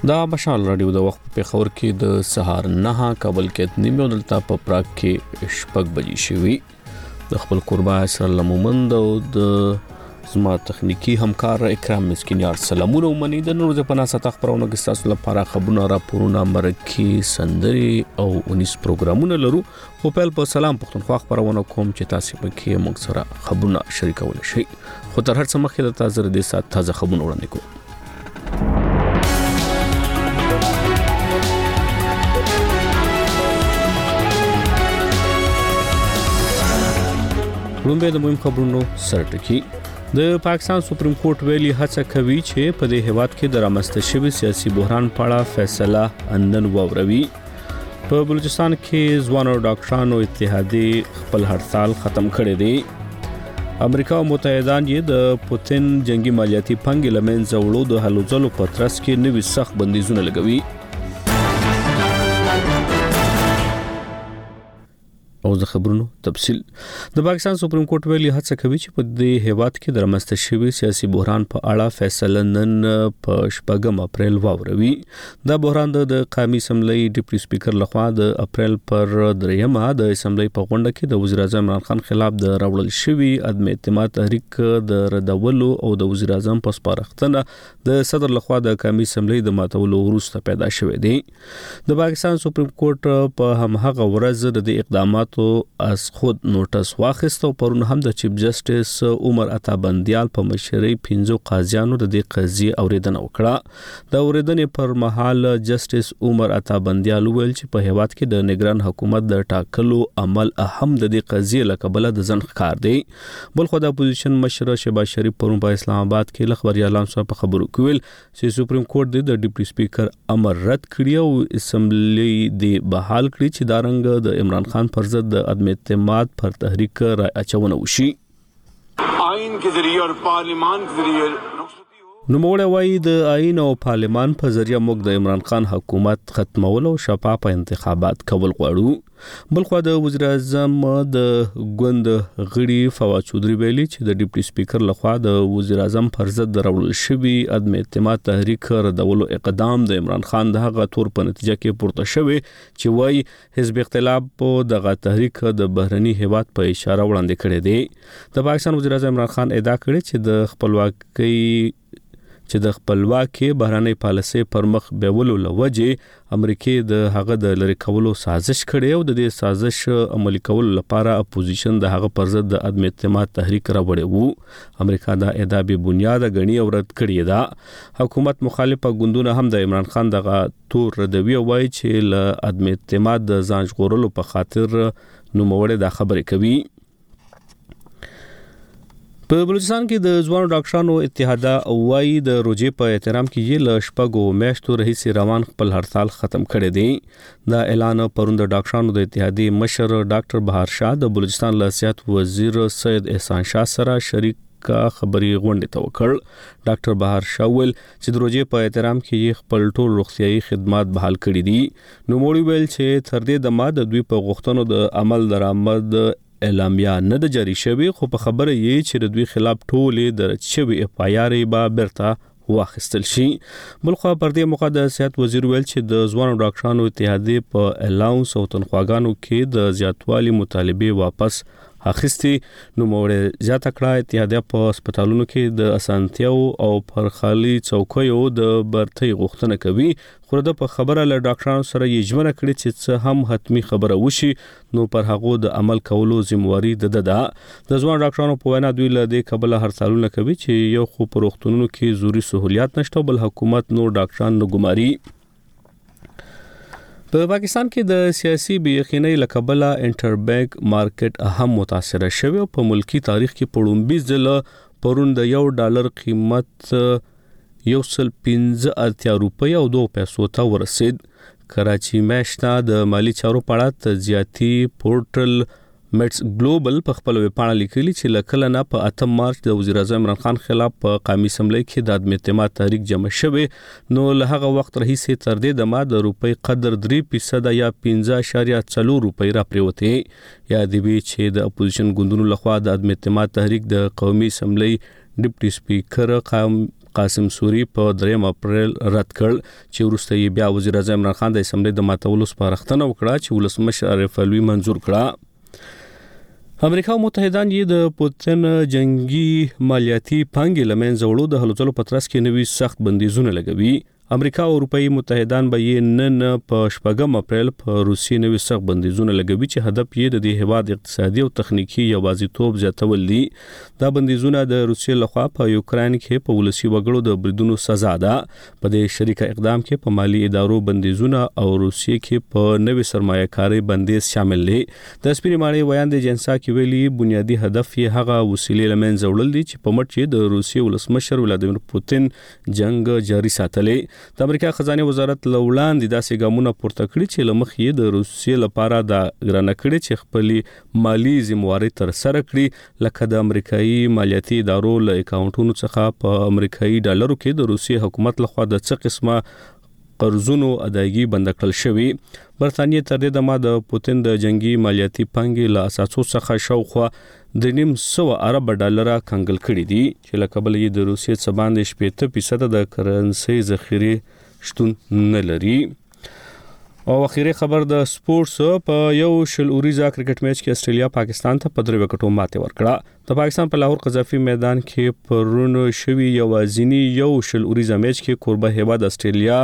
دا مشال رادیو د وخت په خبر کې د سهار 9 کابل کې نیمه دلته په پراګ کې شپږ بجې شوي. د خپل قربا سره لمومند او د زما تخنیکی همکار اکرام مسکینیار سلامونه ومني. د نور د پناه ستا خبرونه کې تاسو لپاره خبرونه راپورونه مرکي سندري او 19 پروګرامونه لرو. خو په سلام پښتونخوا خبرونه کوم چې تاسو په کې موږ سره خبرونه شریکول شي. خو تر هر څه مخکې د تازه د سات تازه خبرونه وړاندې کوم. لومبه د مهم خبرونو سرټکی. د پاکستان سپریم کورټ ویلي هڅه کوي چې په دې هیواد کې د رامنځته شوي سیاسي بحران په اړه فیصله اندن ووروي. په بلوچستان کې ځوانو ډاکټرانو اتحادیه خپل هړتال ختم کړی دی. امریکا او متحدان یې د پوتین جنگي مالیاتي پنګ لمنځه وړو د هلو ځلو په ترڅ کې نوي سخت بندیزونه لګوي. او د خبرونو تفصیل. د پاکستان سپریم کورټ ویلي هڅه کوي چې په دې هیواد کې د رامنځته شوي سیاسي بحران په اړه فیصله نن په 8 اپریل ووروي. دا بحران د قومي اسمبلی ډیپټي سپیکر لخوا د اپریل پر 3 د اسمبلی په غونډه کې د وزیر اعظم عمران خان خلاف د راوړل شوي عدم اعتماد تحریک د ردولو او د وزیر اعظم په سپارښتنه د صدر لخوا د قومي اسمبلی د ماتولو وروسته پیدا شوی دی. د پاکستان سپریم کورټ په همغه ورځ د اقدامات از خود نوټس واخیسته او پرون هم د چیف جسټس عمر عطا بندیال په مشرۍ 15 قاضیانو د دې قضیې اوریدنه وکړه. د اوریدنې پر مهال جسټس عمر عطا بندیال ویل چې په هیواد کې د نگران حکومت د ټاکلو عمل اهم د دې قضیې لکبله د ځن ښکار دی. بل خو د اپوزیشن مشر شهباز شریف پرون په اسلام آباد کې خبريالانو سره په خبرو کې ویل چې سپریم کورټ د ډیپټي سپیکر امر رد کړی او اسمبلی دی بحال کړی چې دارنګ د عمران خان پر ضد د عدم اعتماد پر تحریک رای اچونه وشي. آئین کے ذریعے اور پارلیمان کے ذریعے نوموړی وایي د آئین او پارلیمان په ذریعہ موږ د عمران خان حکومت ختمول او شفاف انتخابات کول غواړو. بلخو د وزیر اعظم د ګوند غړي فواد چودري ویلي چې د ډیپټي سپیکر لخوا د وزیر اعظم پر ضد راوړل شوی عدم اعتماد تحریک ردولو اقدام د عمران خان د هغه تور په نتیجه کې پورته شوی چې وایي حزب اختلاف په دغه تحریک د بهرني هیواد په اشاره وړاندې کړی دی. د پاکستان وزیر اعظم عمران خان ادعا کړې چې د خپلواکي بهرنۍ پالیسي پر مخ بیولو لوجه امریکای د هغه د لری کولو سازش کړي او د دې سازش عملي کولو لپاره اپوزیشن د هغه پر ضد د عدم اعتماد تحریک راوړی وو. امریکا دا ادعا به بنیاد غني او رد کړی دا. حکومت مخالفه ګوندونه هم د عمران خان دغه تور ردوی وایي چې له عدم اعتماد د ځان ژغورلو په خاطر نوموړی دا خبرې کوي. په بلوچستان کې د ځوانو ډاکټرانو اتحاد وایي د روزي په احترام کې یې له شپږو میاشتو راهیسې روان خپل هړتال ختم کړی دی. دا اعلان پرون د ډاکټرانو د اتحادیې مشر ډاکټر بهار شاه د بلوچستان له صحت وزیر سید احسان شاه سره شریک خبري غونډه ته وکړ. ډاکټر بهار شاه ویل چې د روزي په احترام کې یې خپل ټول روغتيایي خدمات بحال کړي دي. نو موږ ویل چې تر دې د ماده دوی په غوښتنو د عمل درآمد اعلامیه نه د جاری شوی خو په خبره یې چې د دوی خلاف ټولې درج شوی FIR به برته واخیستل شي. بلخو پر دې موقع د صحت وزیر ویل چې د ځوانو ډاکټرانو اتحادیه په الاونس او تنخواګانو کې د زیاتوالي مطالبه واپس اخیستي. نو موږ زیاته کړه اتحادیه په هسپتالونو کې د اسانتیاو او پر خالي چوکیو د برتۍ غوښتنه کوي. خو د په خبره له ډاکټرانو سره یې ژمنه کړې چې څه هم حتمی خبره وشي نو پر هغه د عمل کولو ذمہواری ده. د ځوان ډاکټرانو په وینا دوی له دې قبل هرڅالونه کوي چې یو خو په روغتونونو کې زوري سہولیات نشته بل حکومت نو ډاکټران نه ګماري. په پاکستان کې د سیاسي بېیقینۍ لکبله انټربینک مارکیټ اهم متاثر شوی او په ملکی تاریخ کې په 25 ځله پرون د $1 قیمت 115 روپۍ او 2 پیسو ته ورسید. کراچي میاشته د مالی چارو په اړه تجارتي پورټل میټس ګلوبل په خپل ویبپاڼه لیکلي چې لکه نه په 8 مارچ د وزیر اعظم عمران خان خلاف په قومي اسمبلی کې د عدم اعتماد تحریک جمع شوی. نو له هغه وخت راهیسې تر دې د ماده روپۍ قدر 3% یا 15.4 روپۍ را پریوته. یا دی وی چې د اپوزیشن ګوندونو لخوا د عدم اعتماد تحریک د قومي اسمبلی ډیپټي سپیکر قاسم سوري په 3 اپریل رد کړ چې وروسته یې بیا وزیر اعظم عمران خان د اسمبلی د ماتولو سپارښتنه وکړه چې ولسمشر عارف الوی منزور کړه. امریکا او متحدان یې د پوتین جنگي مالیاتي پانګې لمنځه وړو د هلو ځلو په ترڅ کې نوي سخت بندیزونه لګوي. امریکا او اروپאי متحدان به یې نن په 8 اپریل په روسي نوي سخت بندیزونه لګوي چې هدف یې د دې هیواد اقتصادي او تخنیکی یوازیتوب زیاتول دي. دا بندیزونه د روسیې لخوا په یوکرين کې په ولسی وګړو د بریدونو سزا ده. په دې شریک اقدام کې په مالی ادارو بندیزونه او روسیې کې په نوي سرمایه کاري بندیز شامل دي. د سپری ماړي ویان د جنسا کې ویلي بنیادی هدف یې هغه وسیلې لمنځه وړل دي چې په مټ یې د روسیې ولسمشر ولادیمیر پوتین جنگ جاري ساتلې. د امریکا خزانه وزارت لوړاندې داسې ګامونه پورته کړی چې لمخ یې د روسیې لپاره د ګرانه کړی چې خپل مالی ذمہواری تر سره کړي لکه د امریکایي مالیاتي ادارو له اکاونټونو څخه په امریکایي ډالرو کې د روسیې حکومت لخوا د څه قسمه قرضونو ادایګي بند کړل شوی. برتانیې تر دې دمه د پوتین د جنگي مالیاتي پانګې له اساسو څخه شاوخوا $900 ارب ډالر کنګل کړي دي چې له کبل یې د روسیې څخه باندې 70% د کرنسي ذخیره شتون نه لري. او اخیری خبر د سپورتس په یو شل اوریزا کرکټ میچ کې استرالیا پاکستان ته په 3 وکټو ماته ورکړه. د پاکستان په لاهور قذافي میدان کې پرون شوی یوازینی یو شل اوریزا میچ کې کوربه هیواد استرالیا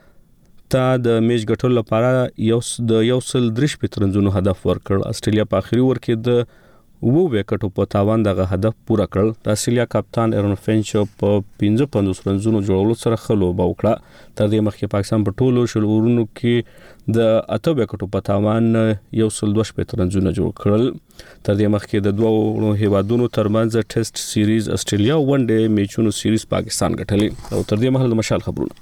ته د میچ ګټلو لپاره یو سل درش پترنځونو هدف ورکړ. استرالیا په اخیری ور کې د وکټو په تاوان دغه هدف پوره کړ. د استرالیا کپتان ایرن فینچ په 55 رنونو جوړولو سره خلوبه وکړه. تر دې مخکې پاکستان په ټولو شل اورونو کې د 8 وکټو په تاوان یو سل 2 پترنځونه جوړ کړل. تر دې مخکې د دوه هیوادونو ترمنځ ټیسټ سیریز استرالیا ون ډے میچونو سیریز پاکستان ګټلې. او تر دې مهال د مشال خبرونه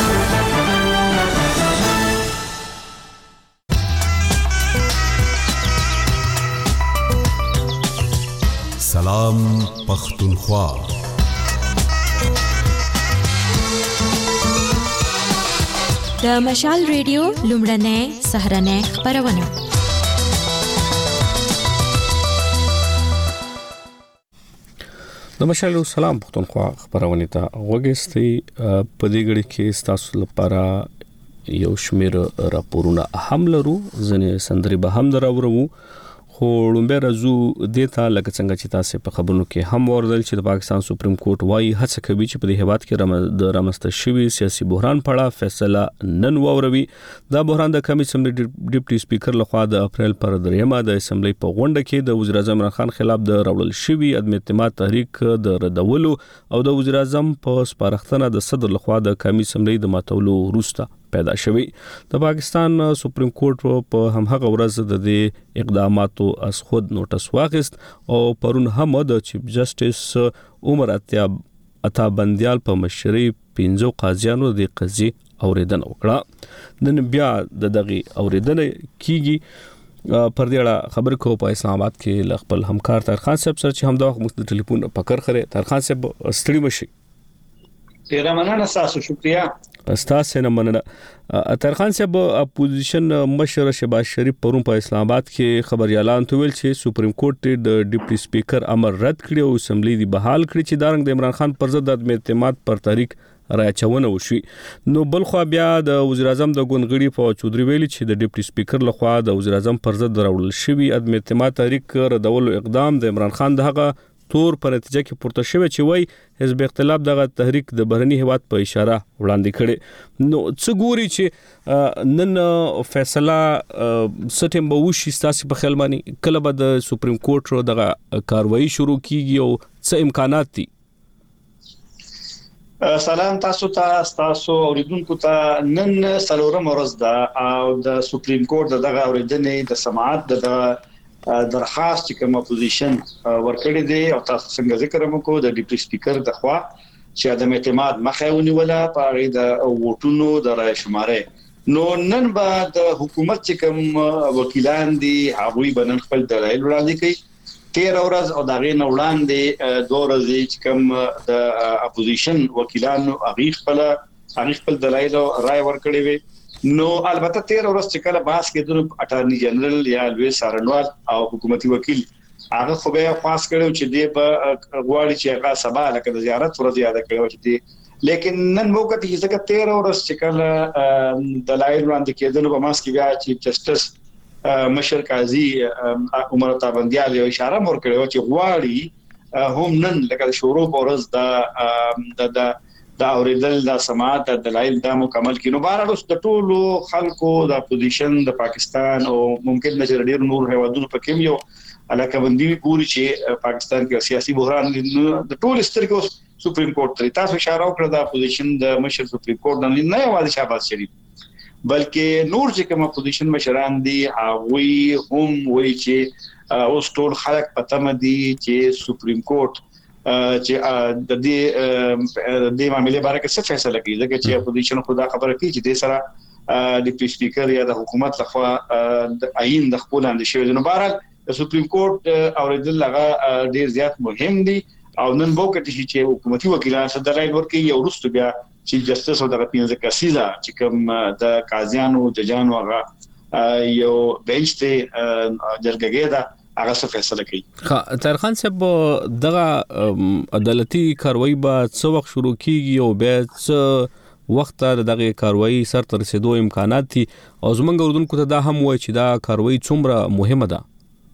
سلام پختونخوا. د مشال ریډیو لومړنۍ سهرنۍ خبرونه. د مشال سلام پختونخوا خبرونه ته وګورئ. په دې غړي کې تاسو لپاره یو شمېر راپورونه هم لرو. ځنې سندري به هم دراوړو. خو لومبه رزو دیتا لکه څنګه چې تاسو په خبرونو کې هم وردل چې د پاکستان سپریم کورټ وايي هڅه کوي چې په دې هیواد کې د رامنځته شوی سیاسي بحران په اړه فیصله نن ووروي. دا بحران د کمی اسمبلی ډیپټي سپیکر لخوا د اپریل پر 3 د اسمبلی په غونډه کې د وزیر اعظم عمران خان خلاف د راوړل شوی عدم اعتماد تحریک د ردولو او د وزیر اعظم په سپارښتنه د صدر لخوا د کمی اسمبلی د ماتولو وروسته پیدا شوی. د پاکستان سپریم کورټ په همغه ورځ د دې اقداماتو از خود نوټس واخیست او پرون هم د چیف جسټس عمر عطا بندیال په مشرۍ 15 قاضیانو د قضیې اوریدنه وکړه. نن بیا د دغه اوریدنه کیږي. پر دې اړه خبر کو په اسلام آباد کې ل خپل همکار طاهر خان صاحب سره چې هم دا وخت د ټلیفون پکړ خره. طاهر خان صاحب ستړي مشي. ډیر مننه تاسو. شکریا. استاسو نه مننه. طاهر خان صاحب اپوزیشن مشر شهباز شریف پرون په اسلام آباد کې خبري اعلان ویل چې سپریم کورټ د ډیپټي سپیکر امر رد کړی او اسمبلی دی بحال کړی چې دارنګ د عمران خان پر ضد د اعتماد پر تحریک راچونه وشي. نو بل خو بیا د وزیر اعظم د ګونګړي په چودري ویلي چې د ډیپټي سپیکر لخوا د وزیر اعظم پر ضد راوړل شوی عدم اعتماد تحریک ردولو اقدام د عمران خان دغه تور پر نتیجه کې پورته شوی چې وای حزب اختلاف دغه تحریک د بهرني هیواد په اشاره وړاندې کړي. نو څه ګوري چې نن فیصله سټیم به وشي تاسو په خیال باندې کله به د سپریم کورټ دغه کاروایی شروع کیږي او څه امکانات دي؟ سلام تاسو اوریدونکو ته. نن څلورم ورځ ده او د سپریم کورټ دغه اوریدنې د سماعت د درخواست چې کوم اپوزیشن ورکړی دی او تاسو څنګه ذکر وکړو د ډیپټي سپیکر د خوا چې عدم اعتماد مخه ونیوله په اړه د ووټونو د رای شمارې. نو نن به د حکومت چې کوم وکیلان دي هغوی بنن خپل دلایل وړاندې کوي. 13 ورځ او دغه نه وړاندې 2 ورځې چې کوم د اپوزیشن وکیلانو هغه خپل دلایل رای ورکړي وي. نو البته 13 ورځ چې کله باس کې د اټارنی جنرال یا لوی سارنوال او حکومتي وکیل هغه خو به خاص کړو چې دی په غواړي چې هغه سبا لکه د زیارت ورځ یاد کړو چې دی لیکن نن موقع چې څنګه 13 ورځ چې کله دلایل وړاندې کېدل په ماس کې بیا چې جسټس مشر قاضي عمر تابندیال یو اشاره مور کړو چې غواړي هم نن لکه شروع ورځ دا اوریدل دا سماعت د دلایل دا مکمل کینو بهر اوس د ټولو خلکو د اپوزیشن د پاکستان او ممکن د ډېر نور هیوادونو په کې یو علاقه بندي پوری چې پاکستان کې سیاسي بحران د ټول سترګو سپریم کورټ ته تاسو اشاره وکړه د اپوزیشن د مشر سپریم کورټ نه یوازې شهباز شریف بلکې نور چې کوم اپوزیشن مشران دي هغه هم وایي چې اوس ټول خلک پته مدي چې سپریم کورټ چې د دې معاملې باره کې څه فیصله کوي ځکه چې اپوزیشن خدا خبره کوي چې د سره ډیپټي سپیکر یا د حکومت لخوا د عین د خپل اندیشې نو بهر سپریم کورټ اوریدل هغه ډیر زیات مهم دي او نن وکړي چې حکومتي وکیلان څه دلایل ورکړي او وروسته بیا چې جسټس او د پینځه کسیزه چې کوم د قاضیانو ججانو هغه یو بنچ ته جرګه ده هغه څه فیصله کوي. طاهر خان صاحب دغه عدالتي کاروایی به څو وخت شروع کیږي او بیا څه وخت دغه کاروایی سر تر رسیدو امکانات دي او زمونږ اردوونکو ته دا هم وایي چې دا کاروایی څومره مهمه ده.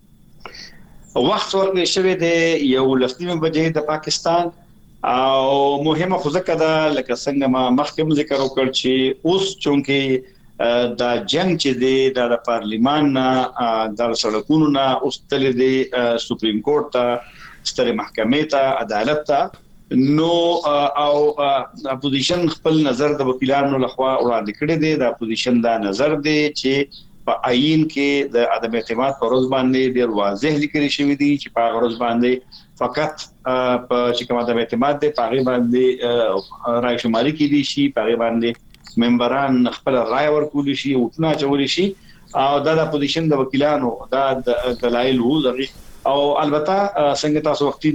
وخت ورکړل شوی دی 11:30 بجې د پاکستان او مهمه خو ځکه ده لکه څنګه ما مخکې ذکر وکړ چې اوس چونکه دا جنگ چې دی د پارلیمان نه د سړکونو نه اوس تل دی سپریم کورټ ته ستره محکمې ته عدالت ته نو او اپوزیشن خپل نظر د وکیلانو لخوا وړاندې کړی دی د اپوزیشن دا نظر دی چې په آئین کې د عدم اعتماد پر ورځ باندې ډیر واضح لیکل شوی دی چې په ورځ باندې فقط په چې کوم عدم اعتماد دی په باندې رائے شماري کیدی شي په باندې ممبران خپل رائے ورکول شي او ټنا چول شي او د اپوزیشن د وکیلانو دا دلایل وو او البته څنګه تاسو وختي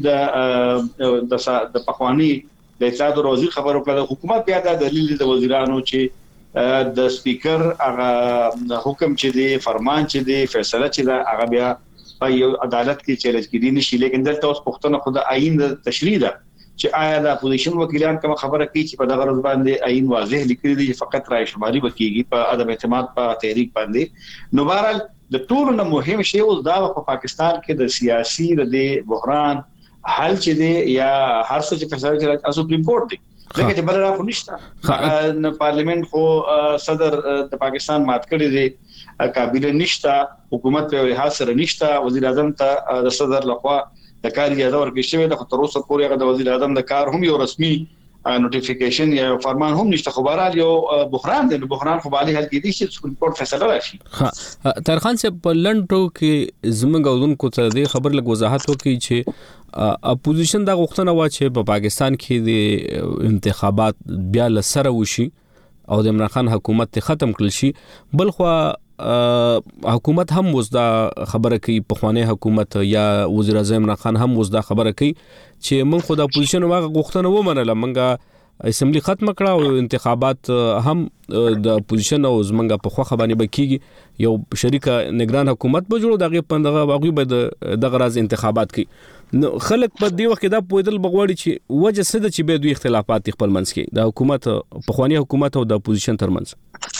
د پخوانی د اطلاعات او وزیر خبرو کړه حکومت بیا د دلیل د وزیرانو چې د سپیکر هغه حکم چې دی فرمان چې دی فیصله چې دا هغه بیا په یو عدالت کې چیلنج کېدی نشي لیکن دلته اوس پښتنه خود آئین د تشریح ده چې آیا د اپوزیشن وکیلان کوم خبره کوي چې په دغه ورځ باندې آئین واضح لیکلی دی فقط رائے شماري وکيږي په عدم اعتماد په تحریک باندې نو بهرحال د ټولو نه مهم شی اوس دا په پاکستان کې د سیاسي د بحران حل چې دی یا هر څه چې فیصله کوي سپریم کورټ دی لکه چې بل را خو نشته پارلیمنت خو صدر د پاکستان مات کړی دی کابینه نشته حکومت په لحاظ سره نشته وزیر اعظم ته د صدر لخوا د کار اجازه ورکړل شوې ده خو تر اوسه پورې هغه د وزیر اعظم د کار هم یو رسمي نوټیفیکیشن یا فرمان هم نشته خو بهرحال یو بحران دی بحران خو بالي حل کېدی چې سپریم کورټ فیصله راشي. طاهر خان صاحب په لنډو کې زموږ اودونکو ته د خبر لږ وضاحت وکړي چې اپوزیشن دا غوښتنه و چې په پاکستان کې د انتخابات بیا لسره وشي او د عمران خان حکومت ختم کړل شي بلخو حکومت هم وزدا خبره کوي په خوانه حکومت یا وزیر اعظم عمران خان هم وزدا خبره کوي چې موږ خو د اپوزیشن واغه غوښتنه ومنله موږ اسمبلی ختم کړه او انتخابات هم د اپوزیشن او زمنګ په خو خبرونه بکیږي یو شریک نگران حکومت به جوړو دغه پندغه واغوي به د غراز انتخابات کوي نو خلک په دې وخت دا پویدل بغوړي چې وجه څه د چې به دوی اختلافات خپل منځ کې د حکومت په خواني حکومت او د اپوزیشن ترمنځ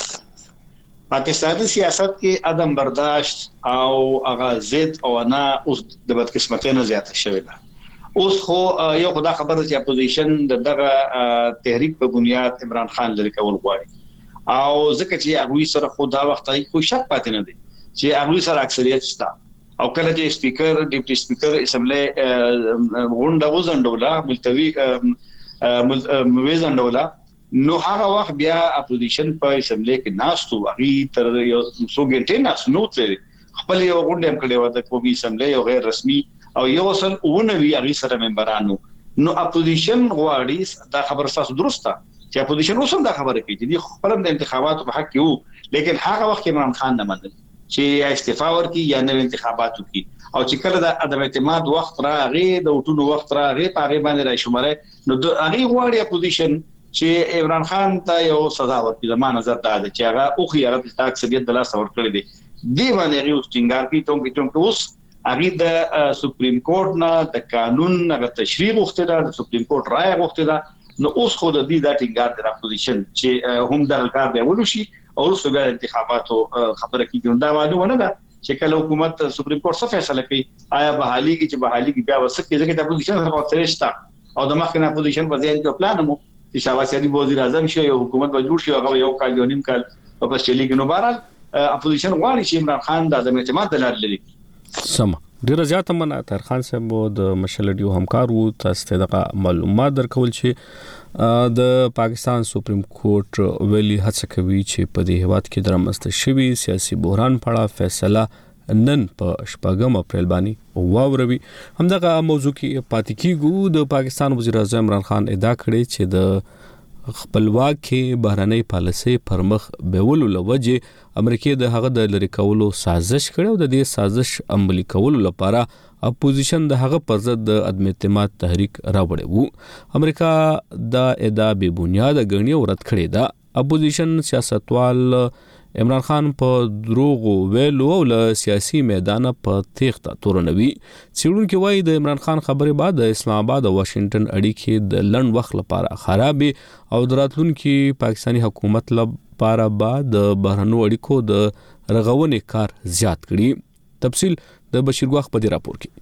پاکستاني سیاست کې عدم برداشت او هغه ضد او نه اوس د بدقسمتۍ نه زیاته شوې ده اوس خو یو خدا خبره چې اپوزیشن دغه تحریک په بنیاد عمران خان لري کول غواړي او ځکه چې هغه سره خو دا وخت خو شک پاتې نه دي چې هغه سره اکثریت شته او کله چې سپیکر ډیپټي سپیکر اسمبلی غونډه وزندوله ملتوی وزندوله نو هغه وخت بیا اپوزیشن په اسمبلی کې ناستو هغه تر یو څو غنټې نو تل خپل یو غونډه هم کړې و د قومي اسمبلی یو غیر رسمي او یو سن اونوي هغه سره ممبرانو نو اپوزیشن غواړي دا خبره تاسو درسته چې اپوزیشن اوسم دا خبره کوي چې خپل د انتخاباتو په حق کې وو لیکن هغه وخت عمران خان نه منل چې استعفا ورکړي یا نو انتخاباتو کې او چې کله د عدم اعتماد وخت راغی د وټونو وخت راغی په هغه باندې راشي شماره نو هغه غواړي اپوزیشن چې عمران خان ته یو سزا ورکړي زموږ نظر دا دی چې هغه او خو یې اکثریت د لاس ور کړی دی دی باندې یو څنګه کې ټوم اوس هغه د سپریم کورټ نه د قانون هغه تشریح غوښته ده، د سپریم کورټ رائے غوښته ده. نو اوس خو د دې د ټینګار د اپوزیشن چې هم د کار دی ولوشي او اوس د انتخاباتو خبره کیږي. دا معلومه نه ده چې کله حکومت سپریم کورټ څه فیصله کوي، آیا بحالي کې چې بحالي کې بیا وسکه ځکه د اپوزیشن سره فرشتہ او د مخکنه اپوزیشن په ځای کې پلان مو چې شاباش شریف وزیر اعظم شي او حکومت به جوړ شي هغه یو کال یو نیم کال په چلی کې. نو بهرحال اپوزیشن غواړي چې عمران خان د عدم اعتماد دلال لري. سم ډیر زیات منه طاهر خان صاحب د مشلډیو همکار وو، تاسو ته د معلومات درکول چې د پاکستان سپریم کورټ ویلي هڅه کوي چې په دې هیواد کې درمسته شوی سیاسي بحران په اړه فیصله نن په 8 اپریل باندې واوروي. همدغه موضوع کې پاتې کیږو. د پاکستان وزیر اعظم عمران خان ادعا کړې چې د خپلواکي بهرنۍ پالیسي پر مخ بیولو لوجه امریکا د هغه د لری کولو سازش کړو. د دې سازش عملي کولو لپاره اپوزیشن د هغه پر ضد د عدم اعتماد تحریک راوړی وو. امریکا د ادعا به بنیاد غنی ورت کړی دا. اپوزیشن سیاستوال عمران خان په دروغ ویلو او له سیاسي میدان په تیښته تورنوي. څېړونکو وايي د عمران خان خبرې بعد د اسلام آباد او واشنگټن اړیکې د لنډ وخت لپاره خراب او دراتلونکو پاکستاني حکومت لپاره بعد د بهرنیو اړیکو د رغونې کار زیات کړي. تفصیل د بشیر ګواخ په دې راپور کې.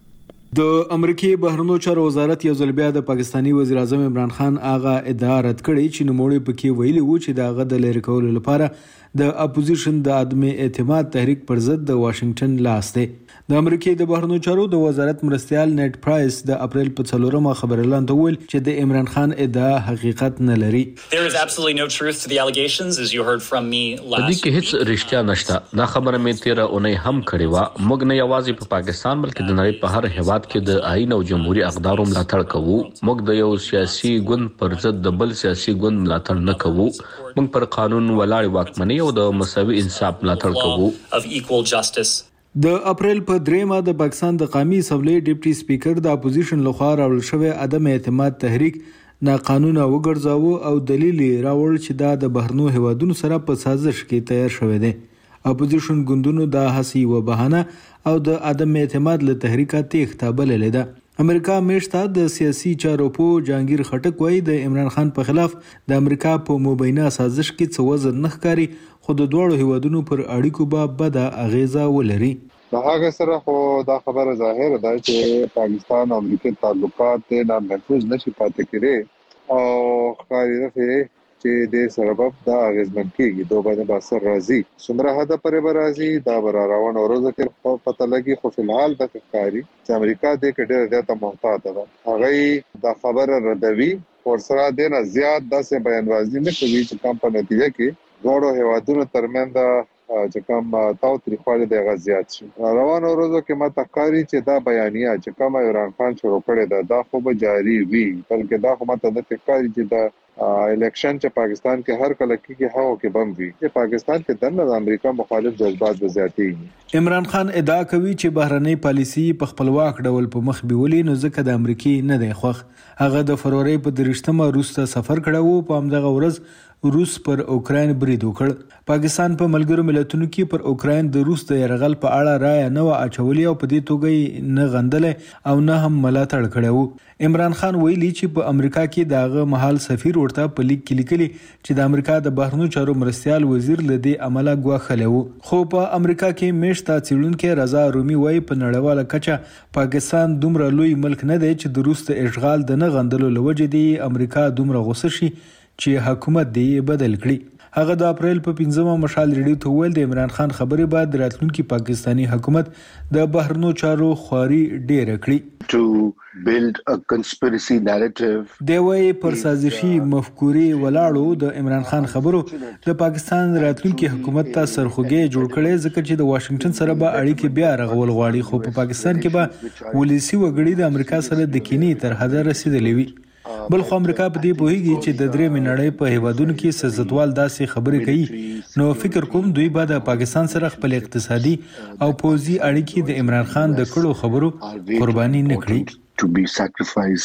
د امریکای بهرنیو چارو وزارت یو ځل بیا د پاکستاني وزیر اعظم عمران خان هغه ادعا رد کړې چې نوموړي پکې ویلي وو چې د هغه د لری کولو لپاره د اپوزیشن د عدم اعتماد تحریک پر ضد د واشنگټن لاس دی. د امریکای د بهرنیو چارو د وزارت مرستيال نیټ پرایس د اپریل په 4 خبر اعلان ویل چې د عمران خان ادعا حقیقت نه لري. There is absolutely no truth to the allegations as you heard from me last. دې کې هیڅ رښتیا نشته. دا خبره مې 13 اونۍ هم کړې و. موږ نه یوازې په پاکستان بلکې د نړۍ په هر هیواد کې د آئین او جمهوریت اقدارو ملاتړ کوو. موږ د یو سیاسي ګوند پر ضد د بل سیاسي ګوند ملاتړ نه کوو. موږ پر قانون ولاړ واکمنۍ او د مساوي انصاف ملاتړ کوو. Of equal justice. د اپریل په 3 د پاکستان د قومي اسمبلی ډیپټي سپیکر د اپوزیشن لخوا راوړل شوی عدم اعتماد تحریک ناقانونه وګرځاوه او دلیل راوړل چې دا د بهرنیو هیوادونو سره په سازش کې تیار شوی دی. اپوزیشن ګوندونو دا هڅې و بهانه او د عدم اعتماد له تحریکه تېښته بللې ده. امریکا میشته د سیاسي چارو په جهانگیر خټک وایي د عمران خان په خلاف د امریکا په مبینه سازش کې څه وزن نه ښکاري، خو د دوړو هیوادونو پر اړیکو به بده اغیزه ولري. د هغه سره خو دا خبره ظاهر ده چې پاکستان او امریکا تعلقات نه محفوظ نشي پاتې کېږي او ښکاري ده چې د سبب دا اغیزمن کېږي. دوه باندې باسر راځي څومره حد پرې راځي دا بر روان اورزه کې پته لګي. خو فلحال د ښکاری چې امریکا د کډه زیاته محتاط ده. هغه دا خبره ردوي او سره د نه زیات داسې بیانوازي نه کوي چې کم په نتیجه کې دوه هیوادونو ترمنځ چې کوم تاو تریخواله د غزيات شي. روان اورزه کې ما تکاري چې دا بیانیه چې کوم عمران خان شروع کړی دا خو به جاری وي، بلکې دا خو ماته د تکاري چې دا الیکشن چې پاکستان کې هر کله کې هاو کې بم وي چې پاکستان کې د امریکا مخالف جذبات زیاتی. عمران خان ادعا کوي چې بهرنۍ پالیسي په خپلواک ډول په مخ بیولې نو ځکه د امریکای نه دی خوښ. هغه د فروری په 23 روسته سفر کړو. په همدغه ورځ روس پر اوکراین برید وکړ. پاکستان په ملګرو ملتونو کې پر اوکراین د روس د يرغل په اړه رائے نه و اچولې او په دې توګه نه غندل او نه هم ملاتړ کړو. عمران خان ویلي چې په امریکا کې دغه محل سفیر ورته په لیک کې لیکلي چې د امریکا د بهرنیو چارو مرستيال وزیر لدی عمله غواخلې وو. خو په امریکا کې میشته څېړونکو رضا رومي وایي په نړیواله کچه پاکستان دومره لوی ملک نه دی چې د روس د اشغال د نه غندلو لوجې دی امریکا دومره غوسه شي چې حکومت دی بدل کړي. هغه د اپریل په 15 مشال ریډیو ته ویل د عمران خان خبرې بعد راتلونکي پاکستانی حکومت د بهرنیو چارو خواري ډېر کړي. To build a conspiracy narrative. دی وايي پر سازشي مفکورې ولاړو د عمران خان خبرو د پاکستان راتلونکي حکومت ته سرخوږی جوړ کړي ځکه چې د واشنگټن سره به اړیکې بیا رغول غواړي. خو په پاکستان کې به ولسی وګړي د امریکا سره د کینی تر حد رسیدلې وي. بل خو امریکا په دې پوهیږي چې د درې منړې په هیوادونو کې سیاستوال داسې خبرې کوي نو فکر کوم دوی به د پاکستان سره خپل اقتصادي او پوځي اړیکې د عمران خان د کړو خبرو قرباني نه کړي.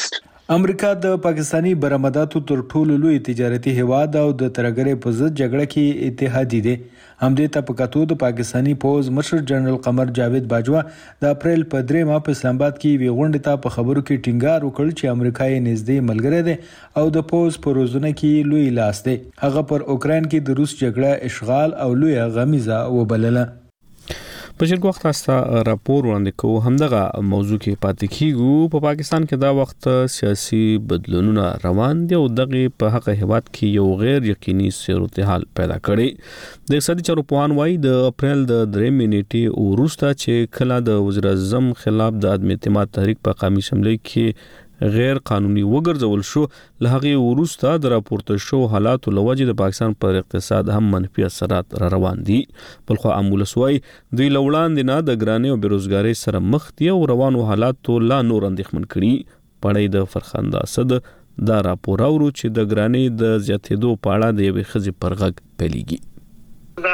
امریکا د پاکستانی برآمداتو تر ټولو لوی تجارتي هیواد او د ترګرې په ضد جګړه کې اتحادی دی. همدې ته په کتو د پاکستانی پوز مشر جنرال قمر جاوید باجوا د اپریل په 3 ماه په اسلام آباد کې وی غونډه ته په خبرو کې ټینګار وکړ چې امریکا یې نږدې ملګری دی او د پوز په روزنه کې لوی لاس دی. هغه پر اوکرين کې د روس جګړه اشغال او لوی غمیزه وبلله. په شرق وخت استا راپور وړاندې کوو همدغه موضوع کې پاتې کیږو. په پاکستان کې دا وخت سیاسي بدلونونه روان دي او دغه په حق هیواد کې یو غیر یقیني صورتحال پیدا کړي. د اقتصادي چارو پوهان وایي د اپریل د 3 نیټې وروسته چې کله د وزیر اعظم خلاف د عدم اعتماد تحریک په قومي اسمبلی کې غیر قانوني وګرځول شو، له هغه وروسته د راپورته شو حالاتو لوجه د پاکستان پر اقتصاد هم منفي اثرات را روان دي. بلخو امولسوي دوی لوړاندې نه د ګرانۍ او بیروزګارۍ سره مخ دي او روانو حالاتو لا نور اندېښمن کړي. پړې د فرخنده اسد دا راپور اورو چې د ګرانۍ د زیاتېدو په اړه د یوې ښځې پر غږ پیلېږي. دا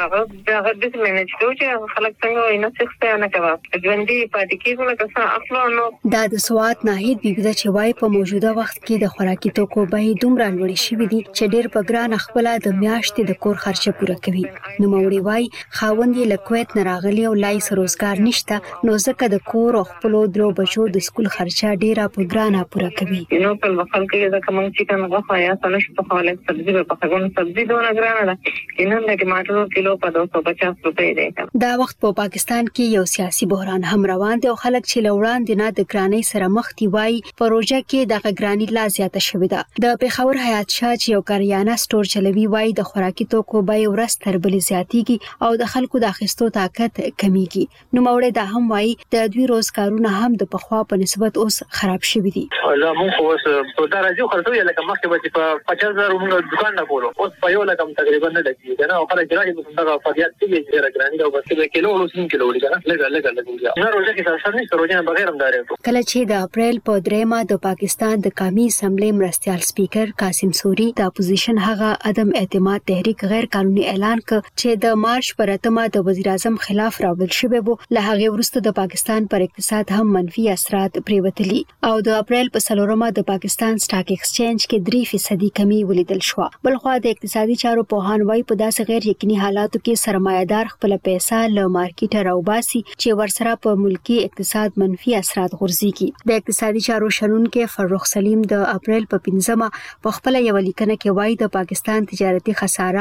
د منیج دوی چې خلک څنګه ویني څه نه کوي ژوندۍ پاتې کیږي لکه څه اخلو نو دا د سواد ناهید بیبي چې وای په موجوده وخت کې د خوراکي توکو بیې دومره لوړې شوې دي چې ډېر په ګران خپل د میاشتې د کور خرچه پوره کوي. نو موري وای خاوند یې لکویت نه راغلی او لایس روزګار نشته، نو ځکه د کور او خپل درو بچو د سکول خرچه ډېره په ګرانه پوره کوي. نو په وخت کې دا کوم چې کنه غوښه یا څنګه په خپل سبزی په خپل سبزی دونه ګرانه ده نن د ټماټر کیلو په 250 روپۍ دی. دا وخت په پاکستان کې یو سیاسي بحران هم روان دی او خلک چې لوړان دي نه د ګرانۍ سره مخ دي وای پروژه کې د ګرانی لا زیاته شوې ده. د پیښور حیات شاه چې یو کاریانه سٹور چلوي وای د خوراکي توکو بیې ورځ تر بلې زیاتېږي او د خلکو د اخیستو طاقت کمیږي. نو موړې دا هم وای د دوی روزګارونه هم د پخوا په نسبت اوس خراب شوي دي. لا مونږ اوس په دا راځو خلکو یې لکه مخکې به په 50000 موږ دکان نه کولو، اوس په یو لکه تقریبا نه لګي نه او خلک راځي په څنګه فریاد کوي چې راګرانی دا بس کې کیلو ولوسین کیلو لګا لګا نه روزه کې سر نه روزه بغیر هم داري. کله چې د اپریل په 3 ماه د پاکستان د قومي اسمبلی مرستيال سپیکر قاسم سوري د اپوزیشن هغه عدم اعتماد تحریک غیر قانوني اعلان ک چې د مارچ پر 8 ماه د وزیر اعظم خلاف راوړل شوی وو، له هغه وروسته د پاکستان پر اقتصاد هم منفي اثرات پریوتلي او د اپریل په 4 ماه د پاکستان سٹاک ایکسچینج کې 3% کمی ولیدل شو. بلخو د اقتصادي چارو پوهان وایي په داسې غیر یقیني حالاتو کې سرمایه‌دار خپل پیسې له مارکیټ راوباسي چې ورسره په ملکی اقتصاد منفي اثرات غورځيږي. د اقتصادي چارو شنونکو فرخ سلیم د اپریل په 15 په خپل یو لیکنه کې وایي د پاکستان تجارتي خساره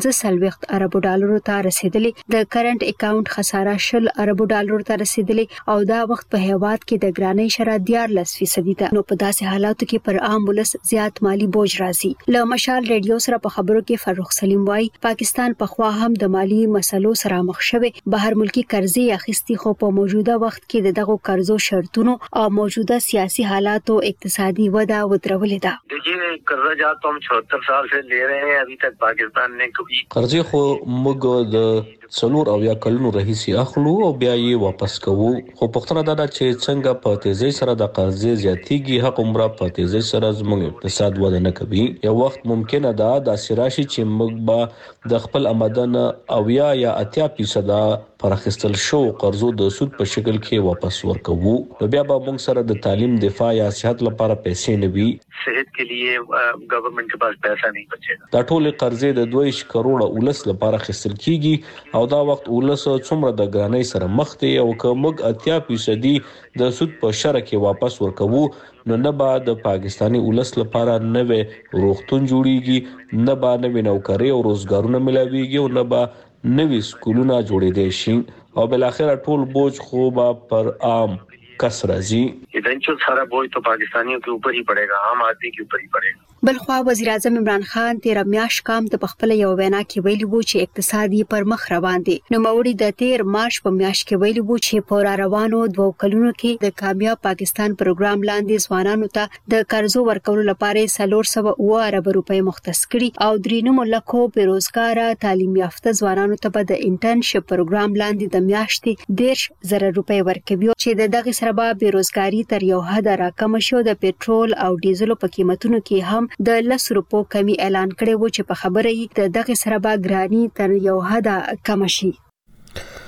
15 ارب ډالرو ته رسیدلې، د کرنٹ اکاونټ خساره 10 ارب ډالرو ته رسیدلې او دا وخت په هیواد کې د ګرانۍ شرح 14% ده. نو په داسې حالاتو کې پر عام ولس زیات مالی بوج راځي. له مشال ریډیو سره په خبرو کې فرخ سلیم وایي پاکستان په خوا هم د مالی مسلو سره مخ شوی، بهر ملکی قرضې اخیستي خو په موجوده وخت کې دغه قرضو شرطونو او موجوده سیاسي حالاتو اقتصادي وده ودرولې ده. देखिए कर्जा जहाँ तो हम 76 साल से ले रहे हैं, अभी तक पाकिस्तान ने कभी قرضې خو موږ د څلور او یا کلونو راهیسې اخلو او بیا یې واپس کوو، خو پوښتنه دا ده چې څنګه په تیزۍ سره د قرضې زیاتېږي هغه عمره په تیزۍ سره زموږ اقتصاد وده نه کوي. یو وخت ممکنه ده داسې راشي چې موږ به د خپل آمدن او یا 80% پر اخیستل شو قرضو د سود په شکل کې واپس ورکوو، نو بیا به موږ سره د تعلیم، دفاع یا صحت لپاره پیسې نه وي. صحت के लिए गवर्नमेंट के पास पैसा नहीं बचेगा. دا ټول قرضې د 2 کروڑ ولس لپاره اخیستل کیږي او دا وخت ولس څومره د ګرانۍ سره مخ دي او که موږ 80% د سود په شرکه کې واپس ورکوو نو نه به د پاکستانی ولس لپاره نوې روغتون جوړیږي، نه به نوې نوکری او روزګارونه ملاويږي او نه به نوې سکولونه جوړېدای شي او بل اخر ټول بوج خو به پر عام کس راځي. इवेंचुअल सारा बोझ तो पाकिस्तानियों के ऊपर ही पड़ेगा, आम आदमी के ऊपर ही पड़ेगा. بلخوا وزیر اعظم عمران خان تیر میاشت کام د خپل یو وینا کې ویلي وو چې اقتصادي پر مخ روان دي. نو موري د تیر مارچ په میاشت کې ویلي وو چې په روانو 2 کلونو کې د کامیاب پاکستان پروګرام لاندې ځوانانو ته د قرضو ورکولو لپاره 400 ارب روپۍ مختص کړي او 3 لکه بیروزګار تعلیم یافته ځوانانو ته په د انټرنشپ پروګرام لاندې د میاشتې 10,000 روپۍ ورکوي چې دغه سره به بیروزګاری تر یو حد راکم شو. د پېټرول او ډیزل په قیمتونو کې هم د 10 روپو کمی اعلان کړی و چې په خبره یې د دغه سره به ګرانی تر یو حد کم شي.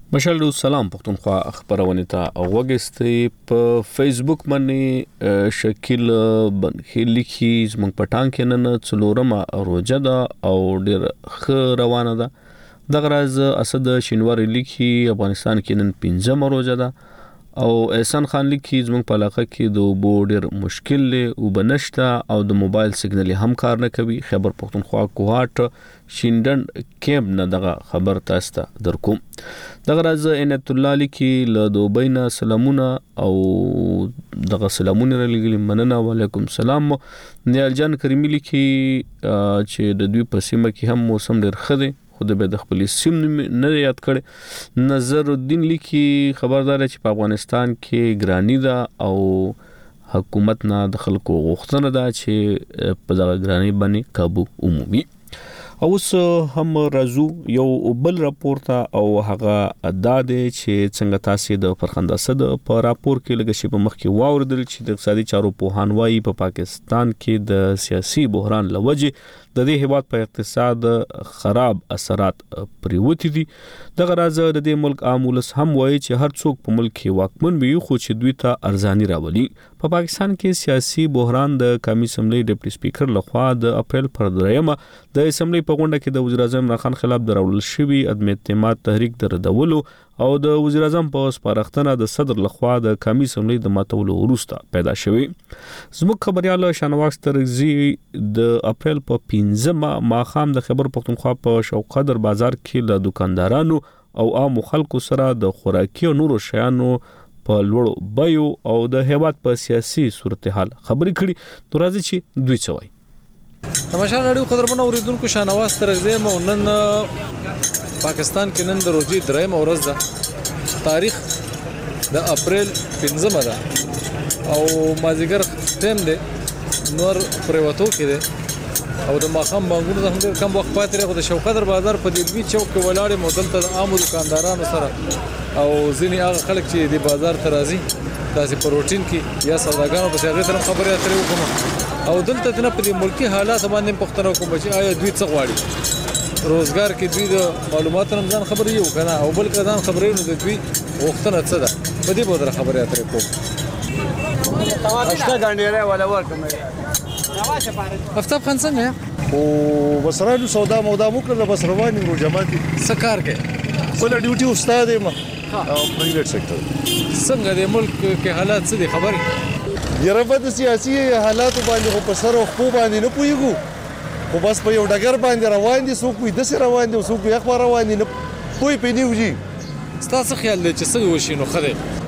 مشال سلام پښتونخوا خبرونه ته وګستې په فیسبوک باندې شکیل بنخیلی کی زمنګ پټان کې نن څلورمه روزه ده او ډیر ښه روانه ده. دغه راز اسد شینواری لیکي افغانستان کې نن 15مه روزه ده او احسان خان لیکي زمنګ په علاقه کې د اوبو ډیر مشکل له وبنشتا او د موبایل سیګنل هم کار نه کوي. خبر پښتونخوا کوهاټ شیندن کېم نه دغه خبر تاسو ته درکوم. دغه راز انعت الله لیکي له دوبینا سلامونه او دغه سلامونه لګلی مننه وعلیکم السلام. نیال جان کریمی لیکي چې د دوی په سیمه کې هم موسم ډیر ښه دی خو د خپل سیم نه یاد کړي. نظر الدین لیکي خبردار چې په افغانستان کې ګرانی ده او حکومت نه د خلکو غوښتنه ده چې په دغه ګرانی باندې قابو عمومي. اوس هم رازو یو بل راپورته او هغه انداده چې څنګه تاسو د فرخنده صد په راپور کې لږ شی په مخ کې واوردل چې د اقتصادي چارو پوهان وايي په پاکستان کې د سیاسي بحران لوجه د دې هیواد په اقتصاد خراب اثرات پریوتی دي. دغه راز د دې ملک عامولس هم وایي چې هر څوک په ملک کې واکمن وي خو چې دوی ته ارزانی راولي. په پاکستان کې سیاسي بحران د قومي اسمبلی ډیپټي سپیکر لخوا د اپریل پر 3 د اسمبلی په غونډه کې د وزیر اعظم عمران خان خلاف درول شوی عدم اعتماد تحریک دردولو او د وزیر اعظم په سپارښتنه د صدر لخوا د قومي اسمبلی د ماتولو وروسته پیدا شوی. زموږ خبريال شانواز ترزی د اپریل په 15 ماخام د خبر پښتونخوا په شوقدر بازار کې له دکاندارانو او عام خلکو سره د خوراکي او نورو شیانو په لوړو بایو او د هیواد په سیاسي صورتحال خبرې کړي. نو راځي چې دوی څه وایي. تماشا نړیو قدرمنو اوریدونکو شانواز ترزی مونن پاکستان کې نن د روزي 3 ورځ ده. تاریخ د اپریل 15 ده او مازیګر ټیم دی نور پریواتو کې ده او د ماخام بانګونو د هم کم وخت پاتې لري. د شوقدر بازار په دلوي چوک کې ولاړ مودل ته عام دکاندارانو سره او ځینې هغه خلک چې د بازار ترازی تاسو په روټین کې یا سوداګانو په هغه طرف خبرې اترې وکړو او دلته د په ملکی حالات باندې پښتنو کوم چې آیا دوی څه غواړي روزګار کې دوی د معلوماتو رمضان خبرې یو کنه او بل کدان خبرې نو د دوی وختونه څه ده په دې بودره خبرې اترې کوم. اشته ګاندېره ولا ورکم افتاب خان څنګه او بسرانو سودا مودا مکرله بس رواني رو جماعتي سکار کې بل ډیوټي استاد ما او پرایویټ سېکټر څنګه د ملک کې حالات څه دي خبرې یره د سیاسي حالات باندې خو په سر او خو باندې نه پويګو خو بس په یو ډګر باندې روان دي څوک وي د سره روان دي څوک یې خبر روان دي نه پوي پېنیږي. ستاسو خیال دی چې څه وشي نو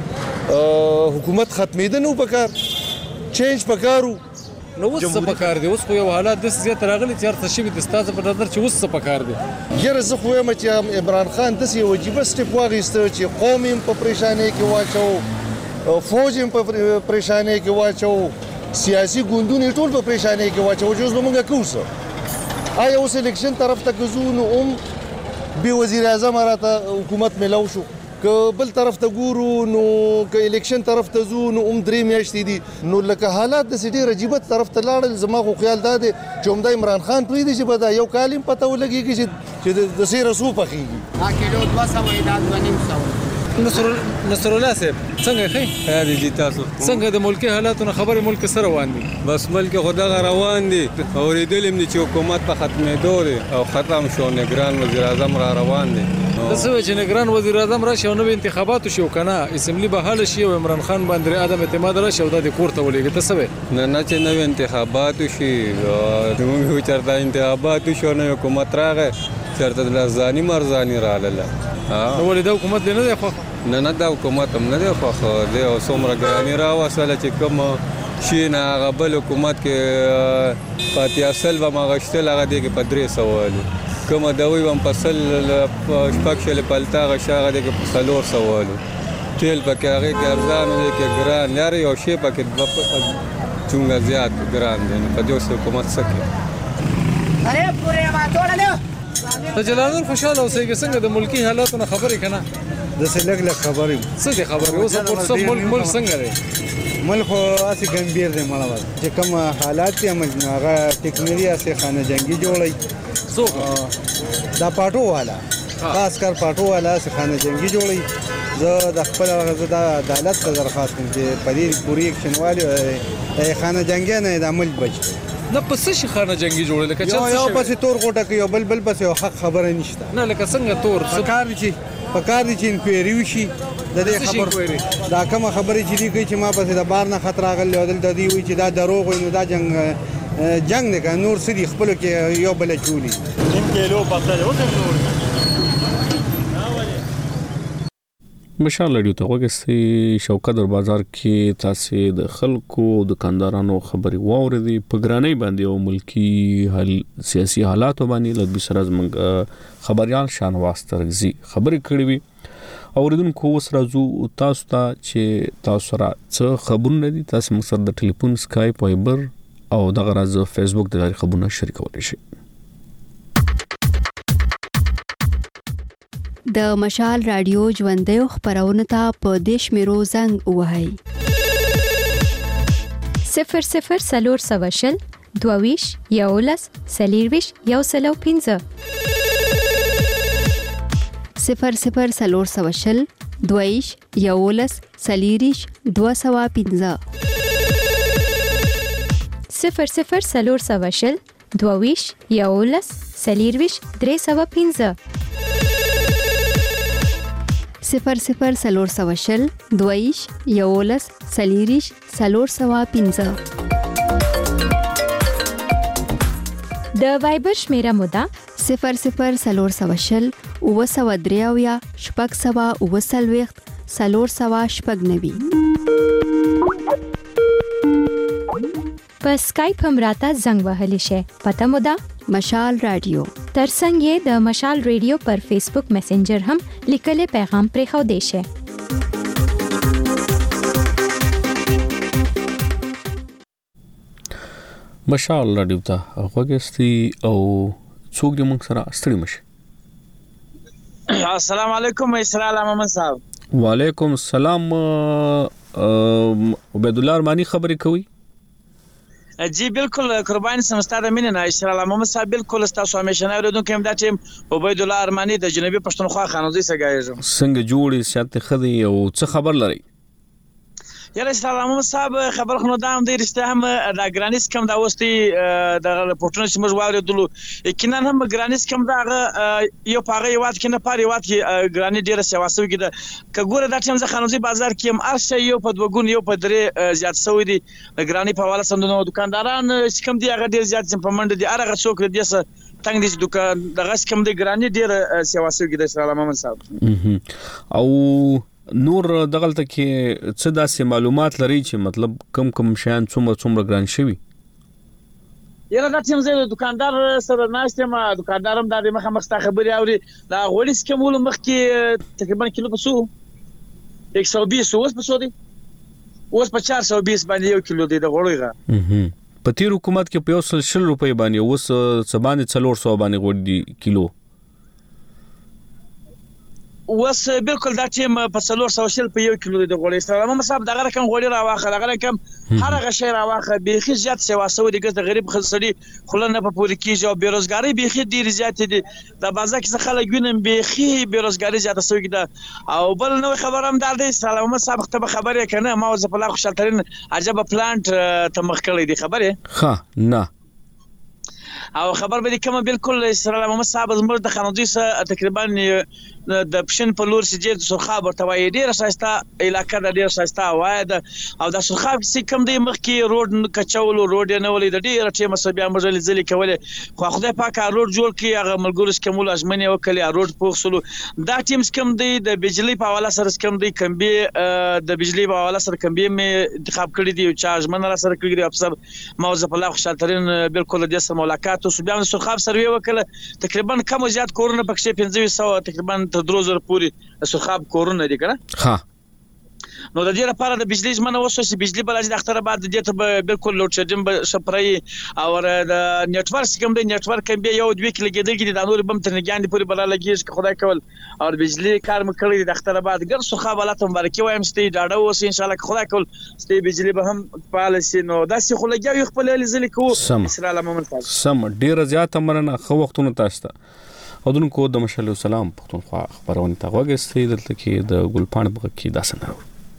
خره حکومت ختمېده نو پکار چینج پکارو نو وس څه پکار دی اوس خو یو حالات د زیات راغلي چې ارته شي د ستاسو په نظر چې وس څه پکار دی. یره زه خو یم چې عمران خان د سی وجيبه سټپ واغېسته چې قوم په پریشانه کې واچو فوج په پریشانه کې واچو سیاسي ګوندونه ټول په پریشانه کې واچو چې زمونږه کوسه آیا اوس الیکشن طرف ته ګزو نو به وزیر اعظم راته حکومت ملو شو که بل طرف ته ګورو نو که الیکشن طرف ته زو نو 3 میاشتې دي نو لکه حالات د سړي رجیبت طرف ته لاړل زما خو خیال دا دی چې عمده عمران خان پری دی چې به دا یو کالم پته ولګي چې د سیر سو پخېږي ها کیلو 200 دا 2.5 نصر الله صاحب څنګه ښه خیر دي تاسو څنګه د ملکی حالاتونو خبرې ملک سره روان دي بس ملک خدا روان دي اوریدل هم چې حکومت په ختمېدو دي او ختم شو نگران وزیر اعظم را روان دي تاسو چې نگران وزیر اعظم راشي او نو انتخابات شو کنه اسمبلی به حل شي او عمران خان باندې عدم اعتماد راشي او د کور ته ولېږي تاسو نه چې نو انتخابات شي دوی چرته انتخابات شو نو حکومت راغی چرته د ځاني مرزاني رااله نو ولې د حکومت نه دی خو نه د حکومت هم نه دی خو د څومره ګرانی راوصله چې کوم شي نه هغه بل حکومت کې پاتې اصل و مغشتل هغه دی کې 300 کوم دوی هم فصل شپږ پلتا غشاغه دی کې 300 تیل پکې هغه کې ارزان دی کې ګران لري او شی پکې څنګه زیات ګران دي په دې حکومت سکه اره پورې ما ټوله ته جلال خوشاله اوسې څنګه د ملکی حالاتونو خبرې کنه د سلګ له خبرې څه دي خبرې اوس په سم ملک څنګه دی ملک اسی ګمبیر دی مړه چې کوم حالات یې هغه ټیکنالوژي اسی خانه جنگي جوړي څو دا پاټو والا خاص کر پاټو والا خانه جنگي جوړي زه د خپل د عدالت ته درخواست کوم چې په دې پوری اکشن والي خانه جنگي نه د عمل بچ نه پس شي خانه جنگي جوړل لکه چې یو پسې تور غوټه کوي بل پسې حق خبره نشته نه لکه څنګه تور پکار دي چې انکوایري وشي د دې خبر دا کومه خبره چې دی چې ما پسې د بار نه خطر راغلی او د دې وی چې دا دروغ وي نو دا جنگ نه کا نور سړي خپل کې یو بل چولي نیم کیلو پاتره وته نور مشال لري ته وګورئ شوکت در بازار کې تاسو د خلکو دکاندارانو خبري واوریدي په ګرانۍ باندې او ملکی سیاسي حالات باندې لږ سره زموږ خبريال شانواز ترغزي خبري کړې وي اوریدونکو اوس راځو تاسو ته چې تاسو را څه خبرونه دي تاسو موږ سره د ټلیفون سکایپ وایبر او دغه راز فیسبوک د لارې خبرونه شریکولی شئ د مشال رادیو ژوندۍ خبرونه ته په دیش میرو زنګ وهاي 00 سواشل 22 یولس سلیرویش یوسلو 15 00 سواشل 22 یولس سلیریش 215 00 سواشل 22 یولس سلیرویش 315 00 سواشل 22 یولس سلیریش 315 د وایبر شمیره مودا 00 سواشل 903 شپږ سوا 9 سوا شپږ نوي په سکایپ هم راته زنګ وهلی شي پته مودا مشال رادیو ترڅنګ د مشال رادیو پر فیسبوک میسنجر هم لیکلي پیغام پرې خو دی شي مشال رادیو ته وګورئ او څوک دې موږ سره ستړي مشه السلام علیکم اسرائیل محمد صاحب وعلیکم السلام عبید الله ارمانی خبرې کوي جی بالکل قربان سمستاده مینه نه اسرائیل محمد صاحب بالکل تاسو همیشه نه ورودونکو هم د ټیم عبید الله ارمانی د جنوبي پښتونخوا خانوزي سګایږم څنګه جوړي سیاست خدي او څه خبر لري یاره اسرائیل محمد صاحب خبر خو نو دام د رسته هم د ګرانیس کم دا وستي د رپورټونو چې موږ واوریدلو یقینا هم ګرانیس کم دا یو پاغه یوات کې نه پاره یوات کې ګرانی ډیره سیواسو کې د کګوره د ټیم ځ خانوزي بازار کې هم ارشه یو په دوګون یو په درې زیات سوې دي ګرانی په حواله سندونو دکانداران چې کم دي هغه ډیر زیات په منډه دي هغه څوک دي څه تنګ دي دکان دغه کم دي ګرانی ډیره سیواسو کې د اسرائیل محمد صاحب او نور دغلته کې څه داسې معلومات لري چې مطلب کم شیان څومره ګران شوی یره دا ټیم زه دکاندار سره ناشته ما دکاندارم د مخه مخته خبري اوري دا غوړي سکمول مخ کې تقریبا کیلو پسو 120 اوس پسو دي اوس په 420 باندې یو کیلو دی د غوړیغه په تیر حکومت کې په 100 روپۍ باندې اوس سبانه 400 باندې غوړي دی کیلو وس بالکل دا ټیم په 400 په یو کیلو د غوړي سره محمد صاحب دغه رقم غوړي راواخه دغه رقم هر هغه شی راواخه بيخي زیات سیواسو دي ګز د غریب خلصړي خلنه په پوری کیږي او بیروزګاری بيخي ډیر زیات دي د بازار کې خلک وینم بيخي بیروزګاری زیات سوي ده او بل نو خبرم دار دي سلام محمد صاحب ته خبره کنه ما وز په لا خوشالترین عجب پلانټ تمخ کړی دي خبره ها نه او خبر به کوم بالکل اسرائیل محمد صاحب زموږ د خانوزي سره تقریبا د پښین په لور سجې د سرخاب ورته وایي ډیره شایسته علاقه د ډیره شایسته وای د او د سرخاب چې کوم دی مخ کې روډ کچول روډ نه ولې د ډیره ټیمه سبیا مجلې ځلې کولې خو خدای پاک روډ جوړ کړي هغه ملګرو سکمول اجمنه وکړي روډ پوښلو دا ټیم کوم دی د بجلی په حواله سره کوم دی کمبي د بجلی په حواله سره کمبي می انتخاب کړی دی او چارج منره سره کړی دی افسر موظف الله خوشالترین بالکل د سره ملاقات او بیا سرخاب سروي وکړه تقریبا کم زیات کورونه پکې 500 تقریبا تر 2000 پورې سرخاب کورونه دي کنه ها نو د دې لپاره د بجلی ځمنه وسو چې بجلی بلج د اختر بعد د دې ته بالکل لوډ شیډینګ شپري او د نتورک کوم د نتورک کم به یو 2 کیلو کې د نور بم تر نګان دی پورې بلا لګیږي خدای کول او بجلی کار مکړی د اختر بعد ګر سرخاب حالات مبارکي وایم ستې ډاډه اوس ان شاء الله خدای کول ستې بجلی به هم پالیسي نو داسې خلګي یو خپل لزل کو اسلام محمد سم ډیر زیات مننه خو وختونه تاسو اودونکو د مشال سلام پښتونخوا خبرونه ته وګورئ دلته کې د ګلپاڼ بغ کې داسنه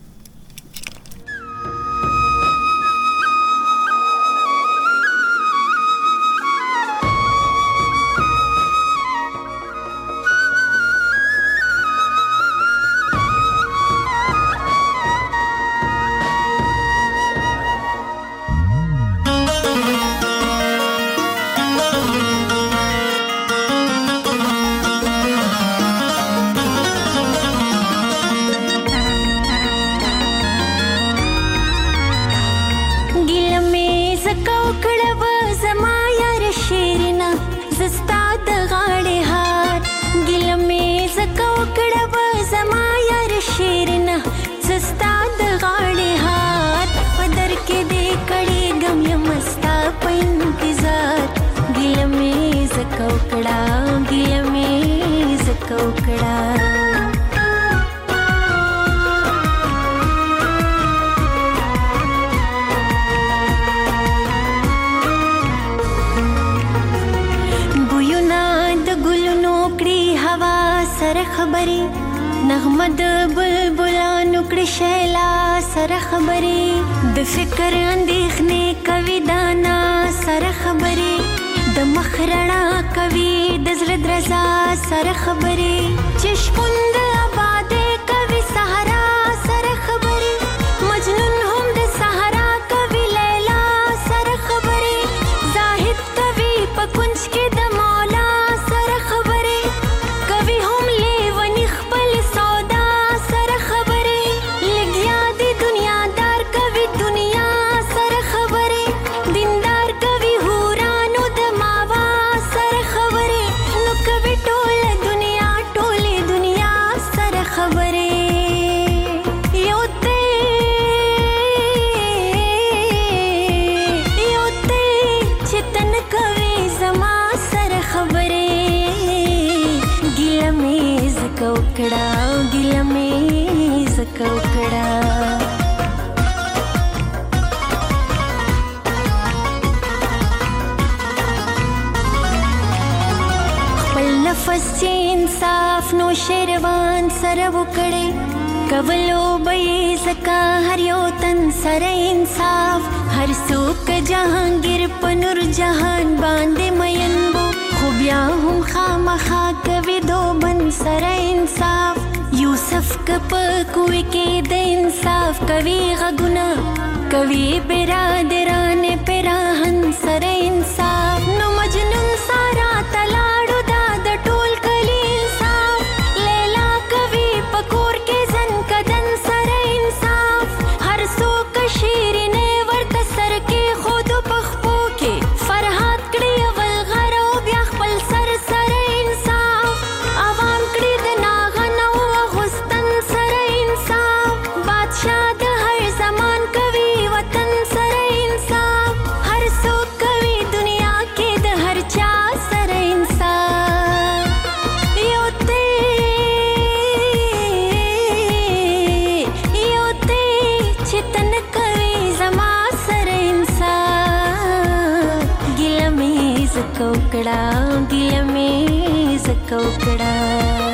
نغمد بلبلانو کړي شیلا سره خبرې د فکر اندېښنې کوي دانا سره خبرې د مخرړه کوي د زړه درزا سره خبرې چې شپون د آبادې کوي صحرا سره خبرې مجنون هم د صحرا کوي لیلا سره خبرې زاهد کوي په کنج کې د مولا سره خبرې کوي هم لیونی خپل سودا سره خبرې لګیا دی دنیادار کوي دنیا سره خبرې دیندار کوي هورانو د ماوا سره خبرې نو کوي ټوله دنیا سره خبرې ګیله مې زکه وکړه خپل نفس چې انصاف نو شیروان سره وکړي کولو به زکه هر یو تن سره انصاف هر څوک جهانگیر په نور جهان باندې مین وو خو بیا هم خامخا کوي دوبن سره انصاف یوسف کپ کوی کې د انصاف کوي غږونه کوي برادران پراهن سره انصاف نو مجنون سارا تلاړو دا د ټول کلی انصاف لیلا کوي پکور کې زن کدن سره انصاف هر څوک شیرینه ورته سر کې خود پخپو کې فرحات کړي اول غرو بیا خپل سر سره انصاف عوام کړي د ناغنو غستن سره انصاف بادشاہ د هر زمان کوي وطن سره انصاف هر څوک کوي دنیا کې د هر چا سره انصاف یو ته چې تن کوي زما سره انصاف ګیله مې زکه وکړه ګیله مې زکه وکړه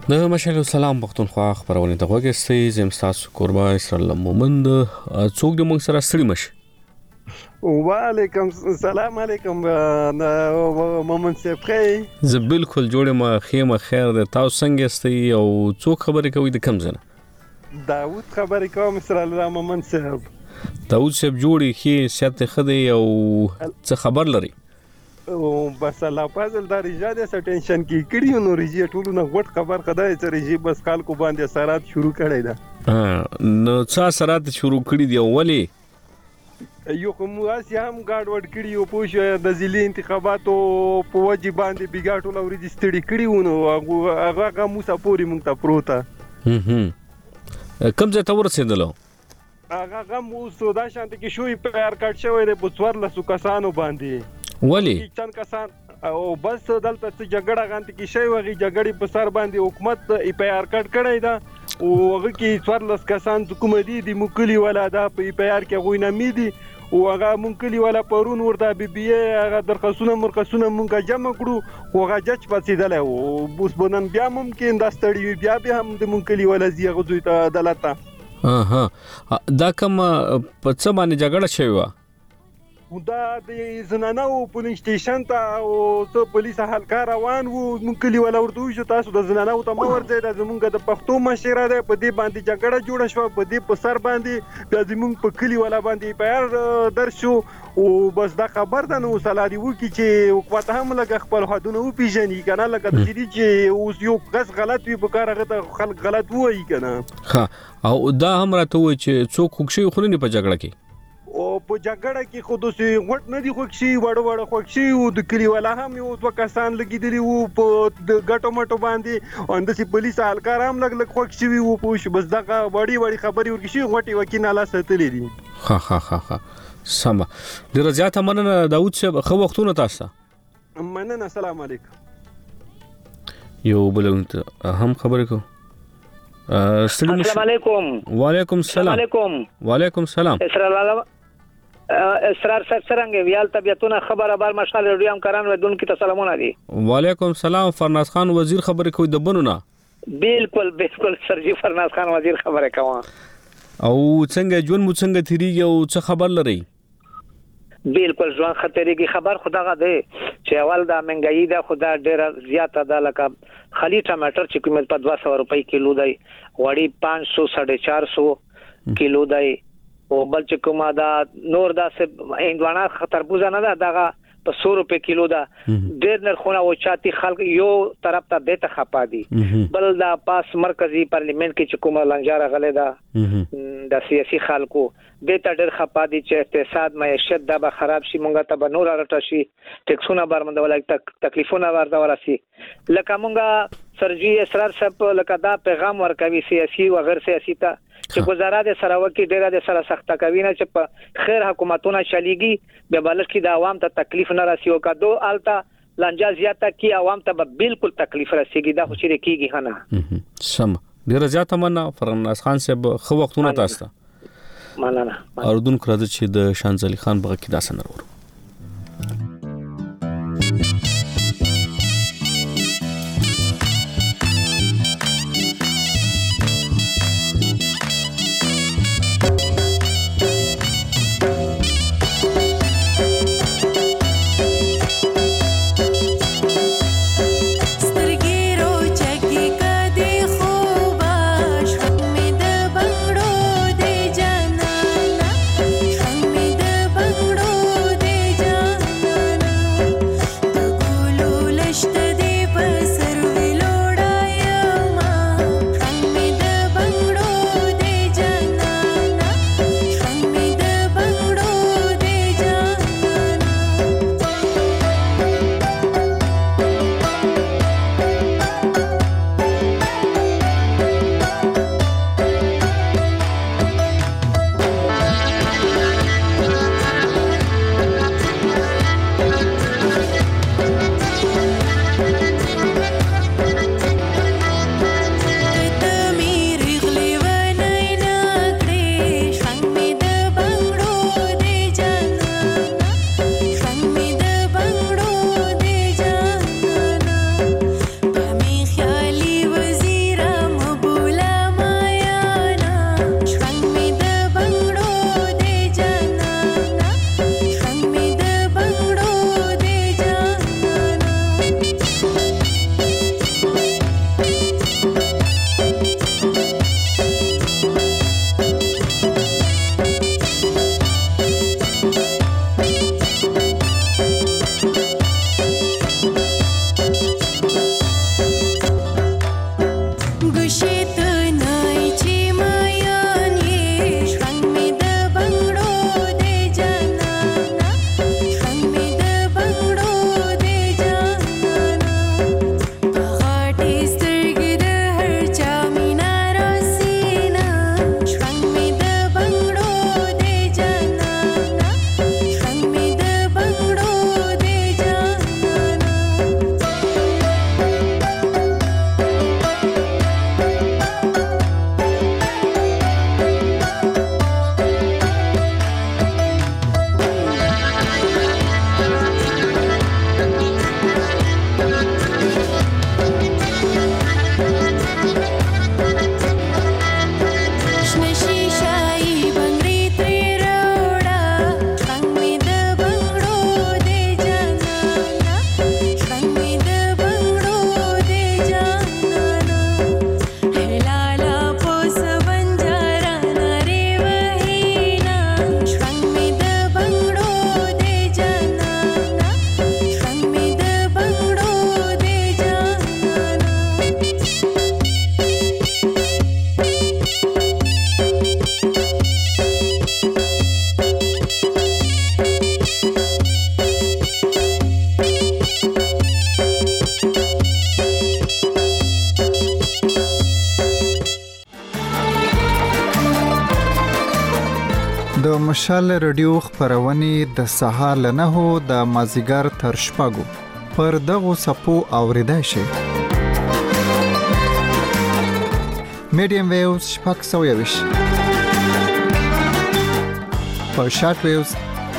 د مشال سلام پښتونخوا خبرونه ته وګورئ زم تاسو قربا اسرائیل مومند څوک د موږ سره ستړي مش وعلیکم السلام علیکم مومند صاحب زه بالکل جوړه ما خیمه خیر د تاسو څنګه استي او څوک خبرې کوي د کم زنه داوود خبرې کوم اسرائیل مومند صاحب داوود صاحب جوړي خې سیاست خدي او څه خبر لري او بس الله فضل دا رجاده س ټینشن کې کړیو نو رجی ټولو نه وټ خبر خدای چې رجی بس کال کو باندې سرات شروع کړی دا نو څا سرات شروع کړی دی اولی یو کوم واسي هم ګاډ وډ کړیو پوښ د ځلې انتخاباتو په وجه باندې بیګاټو لوري د ستړي کړیو نو هغه موسی پوری مونږ ته پروته کوم ځای ته ورسېدلو هغه غم سودا شانت کې شوې په یار کټ شوې د بوڅور لسو کسانو باندې ولی چند کسان او بس دلته چې جګړه غانت کې شوی وغي جګړې په سر باندې حکومت ای پی آر کټ کړی دا او هغه کې څوارلس کسان حکومتي دي مکلی ولا دا په ای پی آر کې غوینه میدي او هغه مونکلی ولا پرون ورته بي بي هغه درخواستونه مونږه جمع کړو او هغه جج پاتېدل او بوس بنن بیا ممکن دا ستړي بیا هم د مونکلی ولا زیغه زوی ته عدالت دا کوم په څه باندې جګړه شوی و دا د زنانو پولیس سټیشن ته او څو پولیس هلکا روان وو مونږ کلی ولا ورته شو تاسو د زنانو ته مور ځای د زمونږ د پښتو مشره ده په دې باندې جګړه جوړه شو په دې په سر باندې د زمونږ په کلی ولا باندې پیر درشو او بس دا خبر ده نو سلاري وو کی چې حکومت هم لګ خپل حدونه او پیژني کنه لکه د دې چې اوس یو غس غلط وي په کار هغه خلک غلط وایي کنه ها او دا هم راته وای چې څوک خوشي خلونی په جګړه کې او په جګړه کې خود سي غټ نه دي خوښي وړ خوښي او د کلی ولا هم یو څو کسان لګیدلی وو په د ګټو مټو باندې او د پولیس اهلکار هم لګ خوښي وو په بس دغه وړي خبري ورکشي غټي وکینه لا ستلې دي ها سم ډیر زیاته مننه داوود صاحب خو وختونه تاسو مننه السلام علیکم یو بلونت هم خبرې کو السلام علیکم وعلیکم السلام وعلیکم السلام اسرار څنګه ویال طبيعتونه خبر مشال ریډیو هم کران ودون کی سلامونه دي وعلیکم السلام فرناز خان وزیر خبرې کوي د بنونه بالکل سرجی فرناز خان وزیر خبرې کوي او څنګه جون مو څنګه تیریږي او څه خبر لري بالکل ځوان خطرېږي خبر خداغه دی چې اول دا منګایی دا خدا ډېر زیاته ده لکه خلی ټماټر چې قیمت په 200 روپۍ کیلو دی وړي 500 450 کیلو دی او بل چې کومه دا نور دا هندوانه تربوزه نه ده دغه په 100 روپۍ کیلو ده ډېر نرخونه او چاتی خلک یو طرف ته به ته خپا دي بل دا پاس مرکزی پارلیمنت کې چې کومه لنجاره غلې ده د سیاسي خلکو د ته ډېر خپا دي چې اقتصاد معیشت دا به خراب شي مونږ ته به نور راټ شي ټیکسونه برمند ولای تکلیفونه ورته ورسي لکه مونږه سرجی اسرار صاحب لکه دا پیغام ورکوي سیاسي او غیر سیاسي ته چې گزاره د سره وکي ډیره د سره سخته کوي نه چې په خیر حکومتونه چلیږي به بلش کې د عوام ته تکلیف نه راسي او کدو الته لنجا زیاته کی عوام ته به بالکل تکلیف راسيږي دا خو چې کیږي کنه سم ډیره زیاته مننه فرناز خان صاحب خو وختونه تاسو مننه اردن کړه چې د شانزلی خان بغه کې داسه نرور د د مشال رادیو خبرونه د سهار له 9 د مازیګر تر شپږو پر دغو صفو اوریدای شي. میډیم ویوز شپږ 120 په شارټ ویوز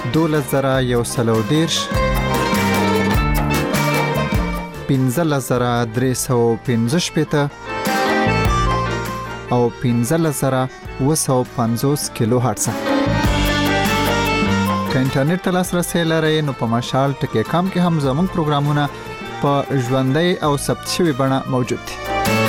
12130 15315 او 15750 کیلو هرتز. که انټرنیټ ته لاسرسي لرئ نو په مشال ټکی کام کې هم زموږ پروګرامونه په ژوندۍ او ثبت شوي بڼه موجود دي.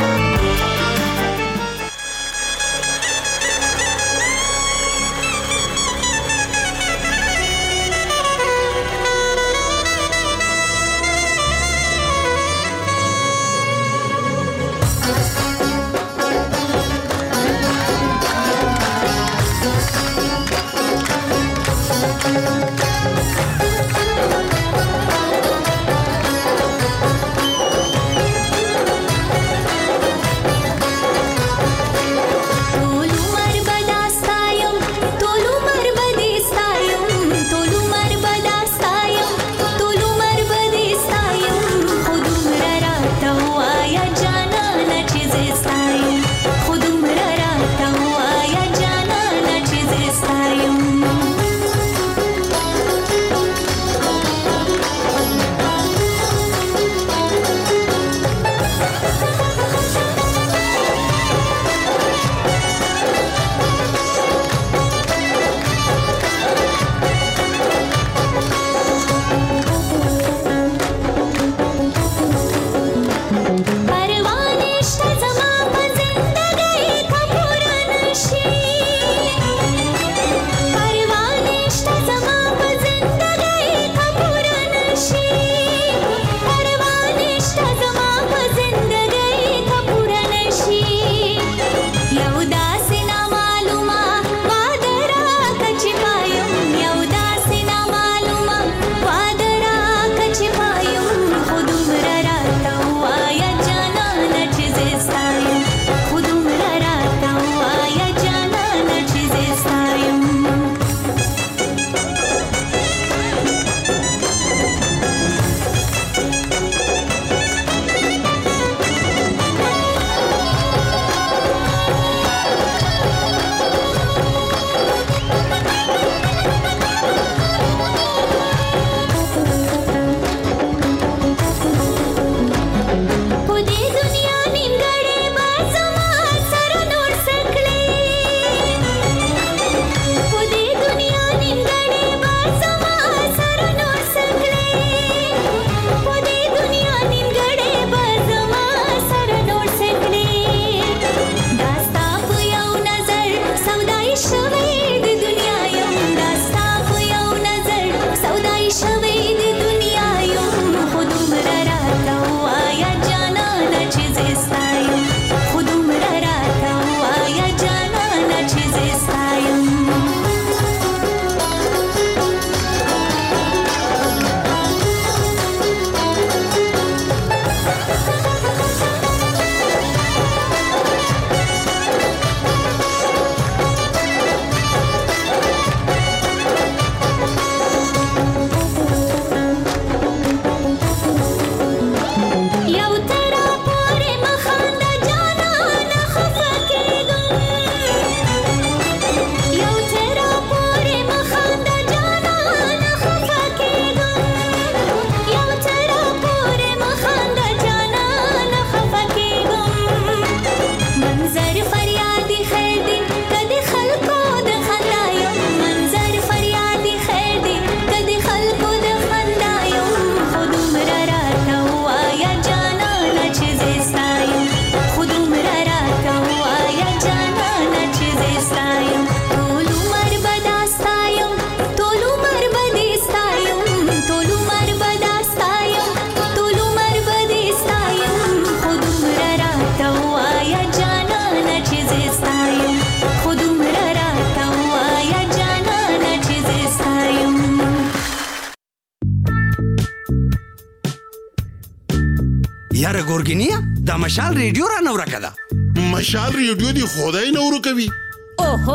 یاره ګورګینیا دا مشال ریډیو را نو راکړه. مشال ریډیو دی خدای نو ورکوي. اوهو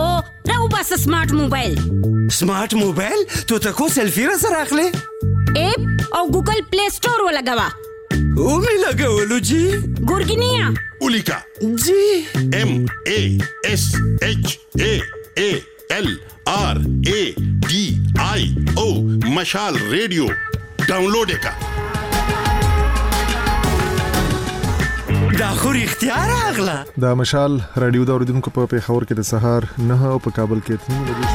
راو بس سمارټ موبایل تو ته کو سیلفی را سره اخلي اپ او ګوګل پلی سٹور ولګوا او می لګولو جی ګورګینیا اولیکا جی MASHALRADIO مشال ریډیو ډاونلوډ کا دا خو اختیار اغلا دا مشال رادیو دا اوریدونکو په پیښور کې د سهار 9 او په کابل کې 3 بجې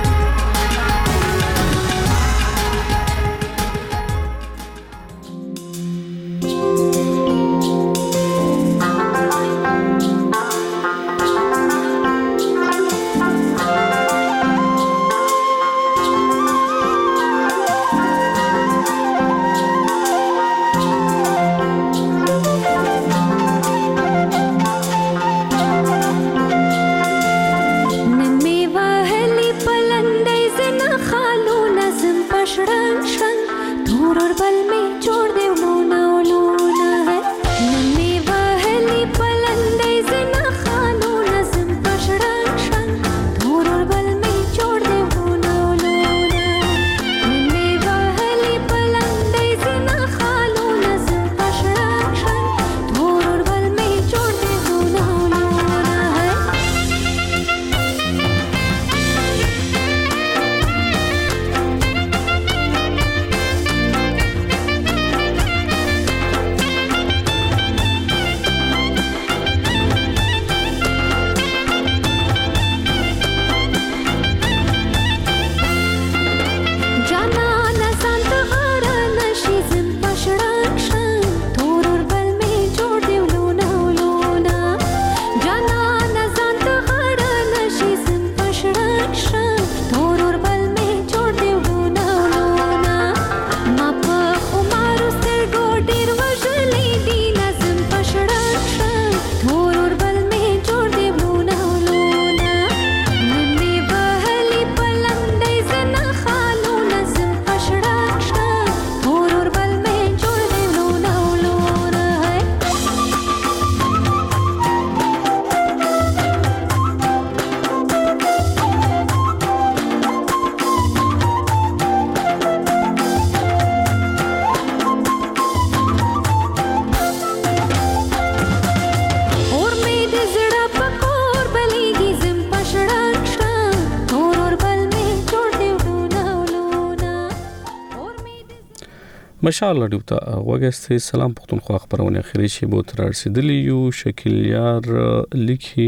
مشال رادیو ته وګورئ. سلام پښتونخوا خبرونه اخیری شی بو تر رسیدلی یو شکل یار لیکي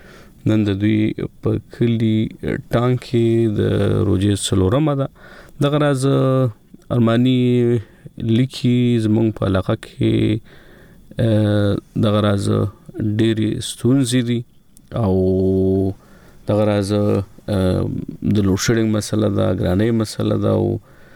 نن د دوی په کلی ټانکی د روزي سلورمه ده د غراز ارمانی لیکي زمونږ په علاقه کې د غراز ډيري ستونزې دي او د غراز د لوډشډینګ مسله ده ګرانۍ مسله ده او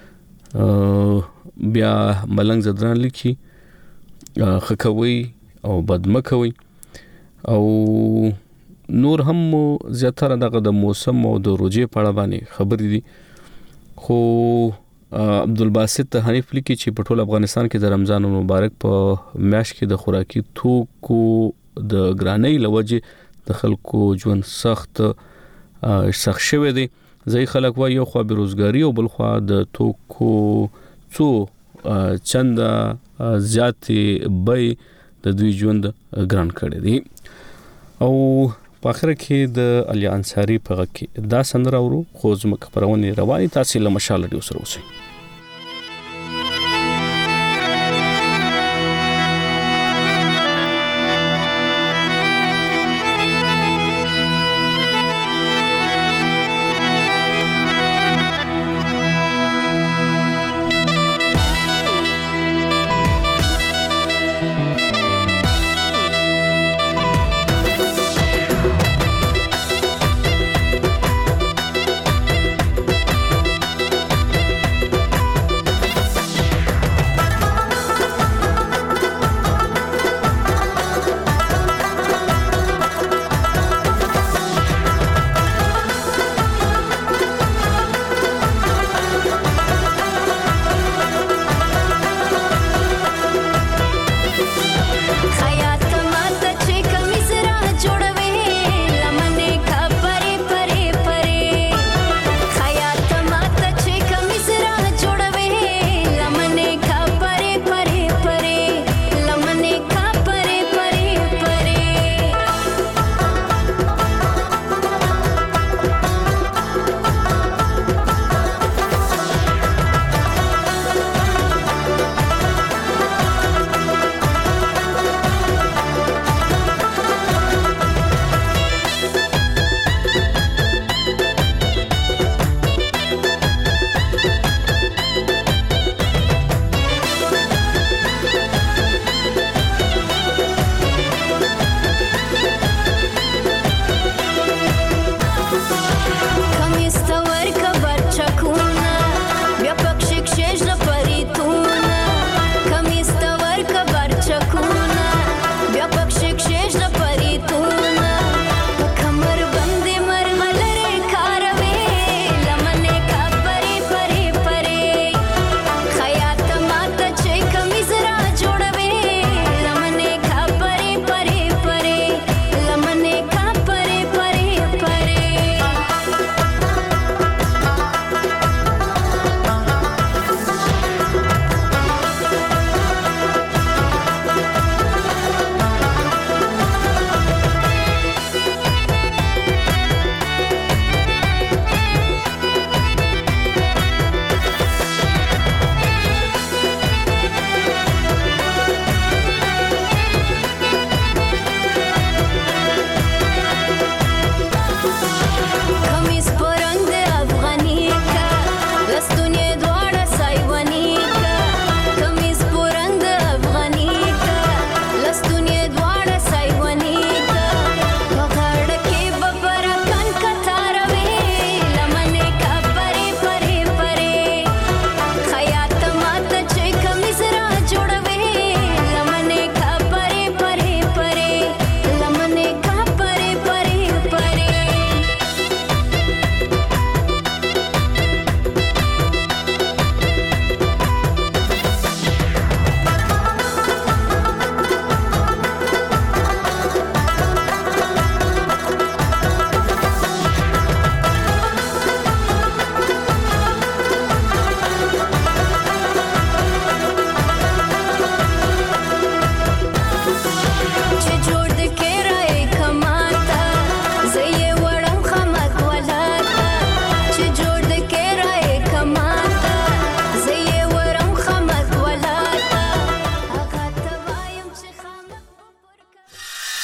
بیا ملنګ زدران لیکي خکوي او بدمکوي او نور هم زیاتره دغه د موسم او د روزي په اړه باندې خبرې دي. خو عبدالباسط حنیف لیکي چې په ټول افغانستان کې د رمضان مبارک په میاشت کې د خوراکي توکو د ګرانۍ لوجه د خلکو ژوند سخت شوی دی. ځای خلک وایي یو خو بیروزګاری او بل خو د توکو څو چند زیاتې بې د دوی ژوند ګران کړی دی. او په اخر کې د علي انصاری په غږ کې دا سندره ورو خو زموږ خبرونه رواني تاسو له مشال ډیو سره اوسئ.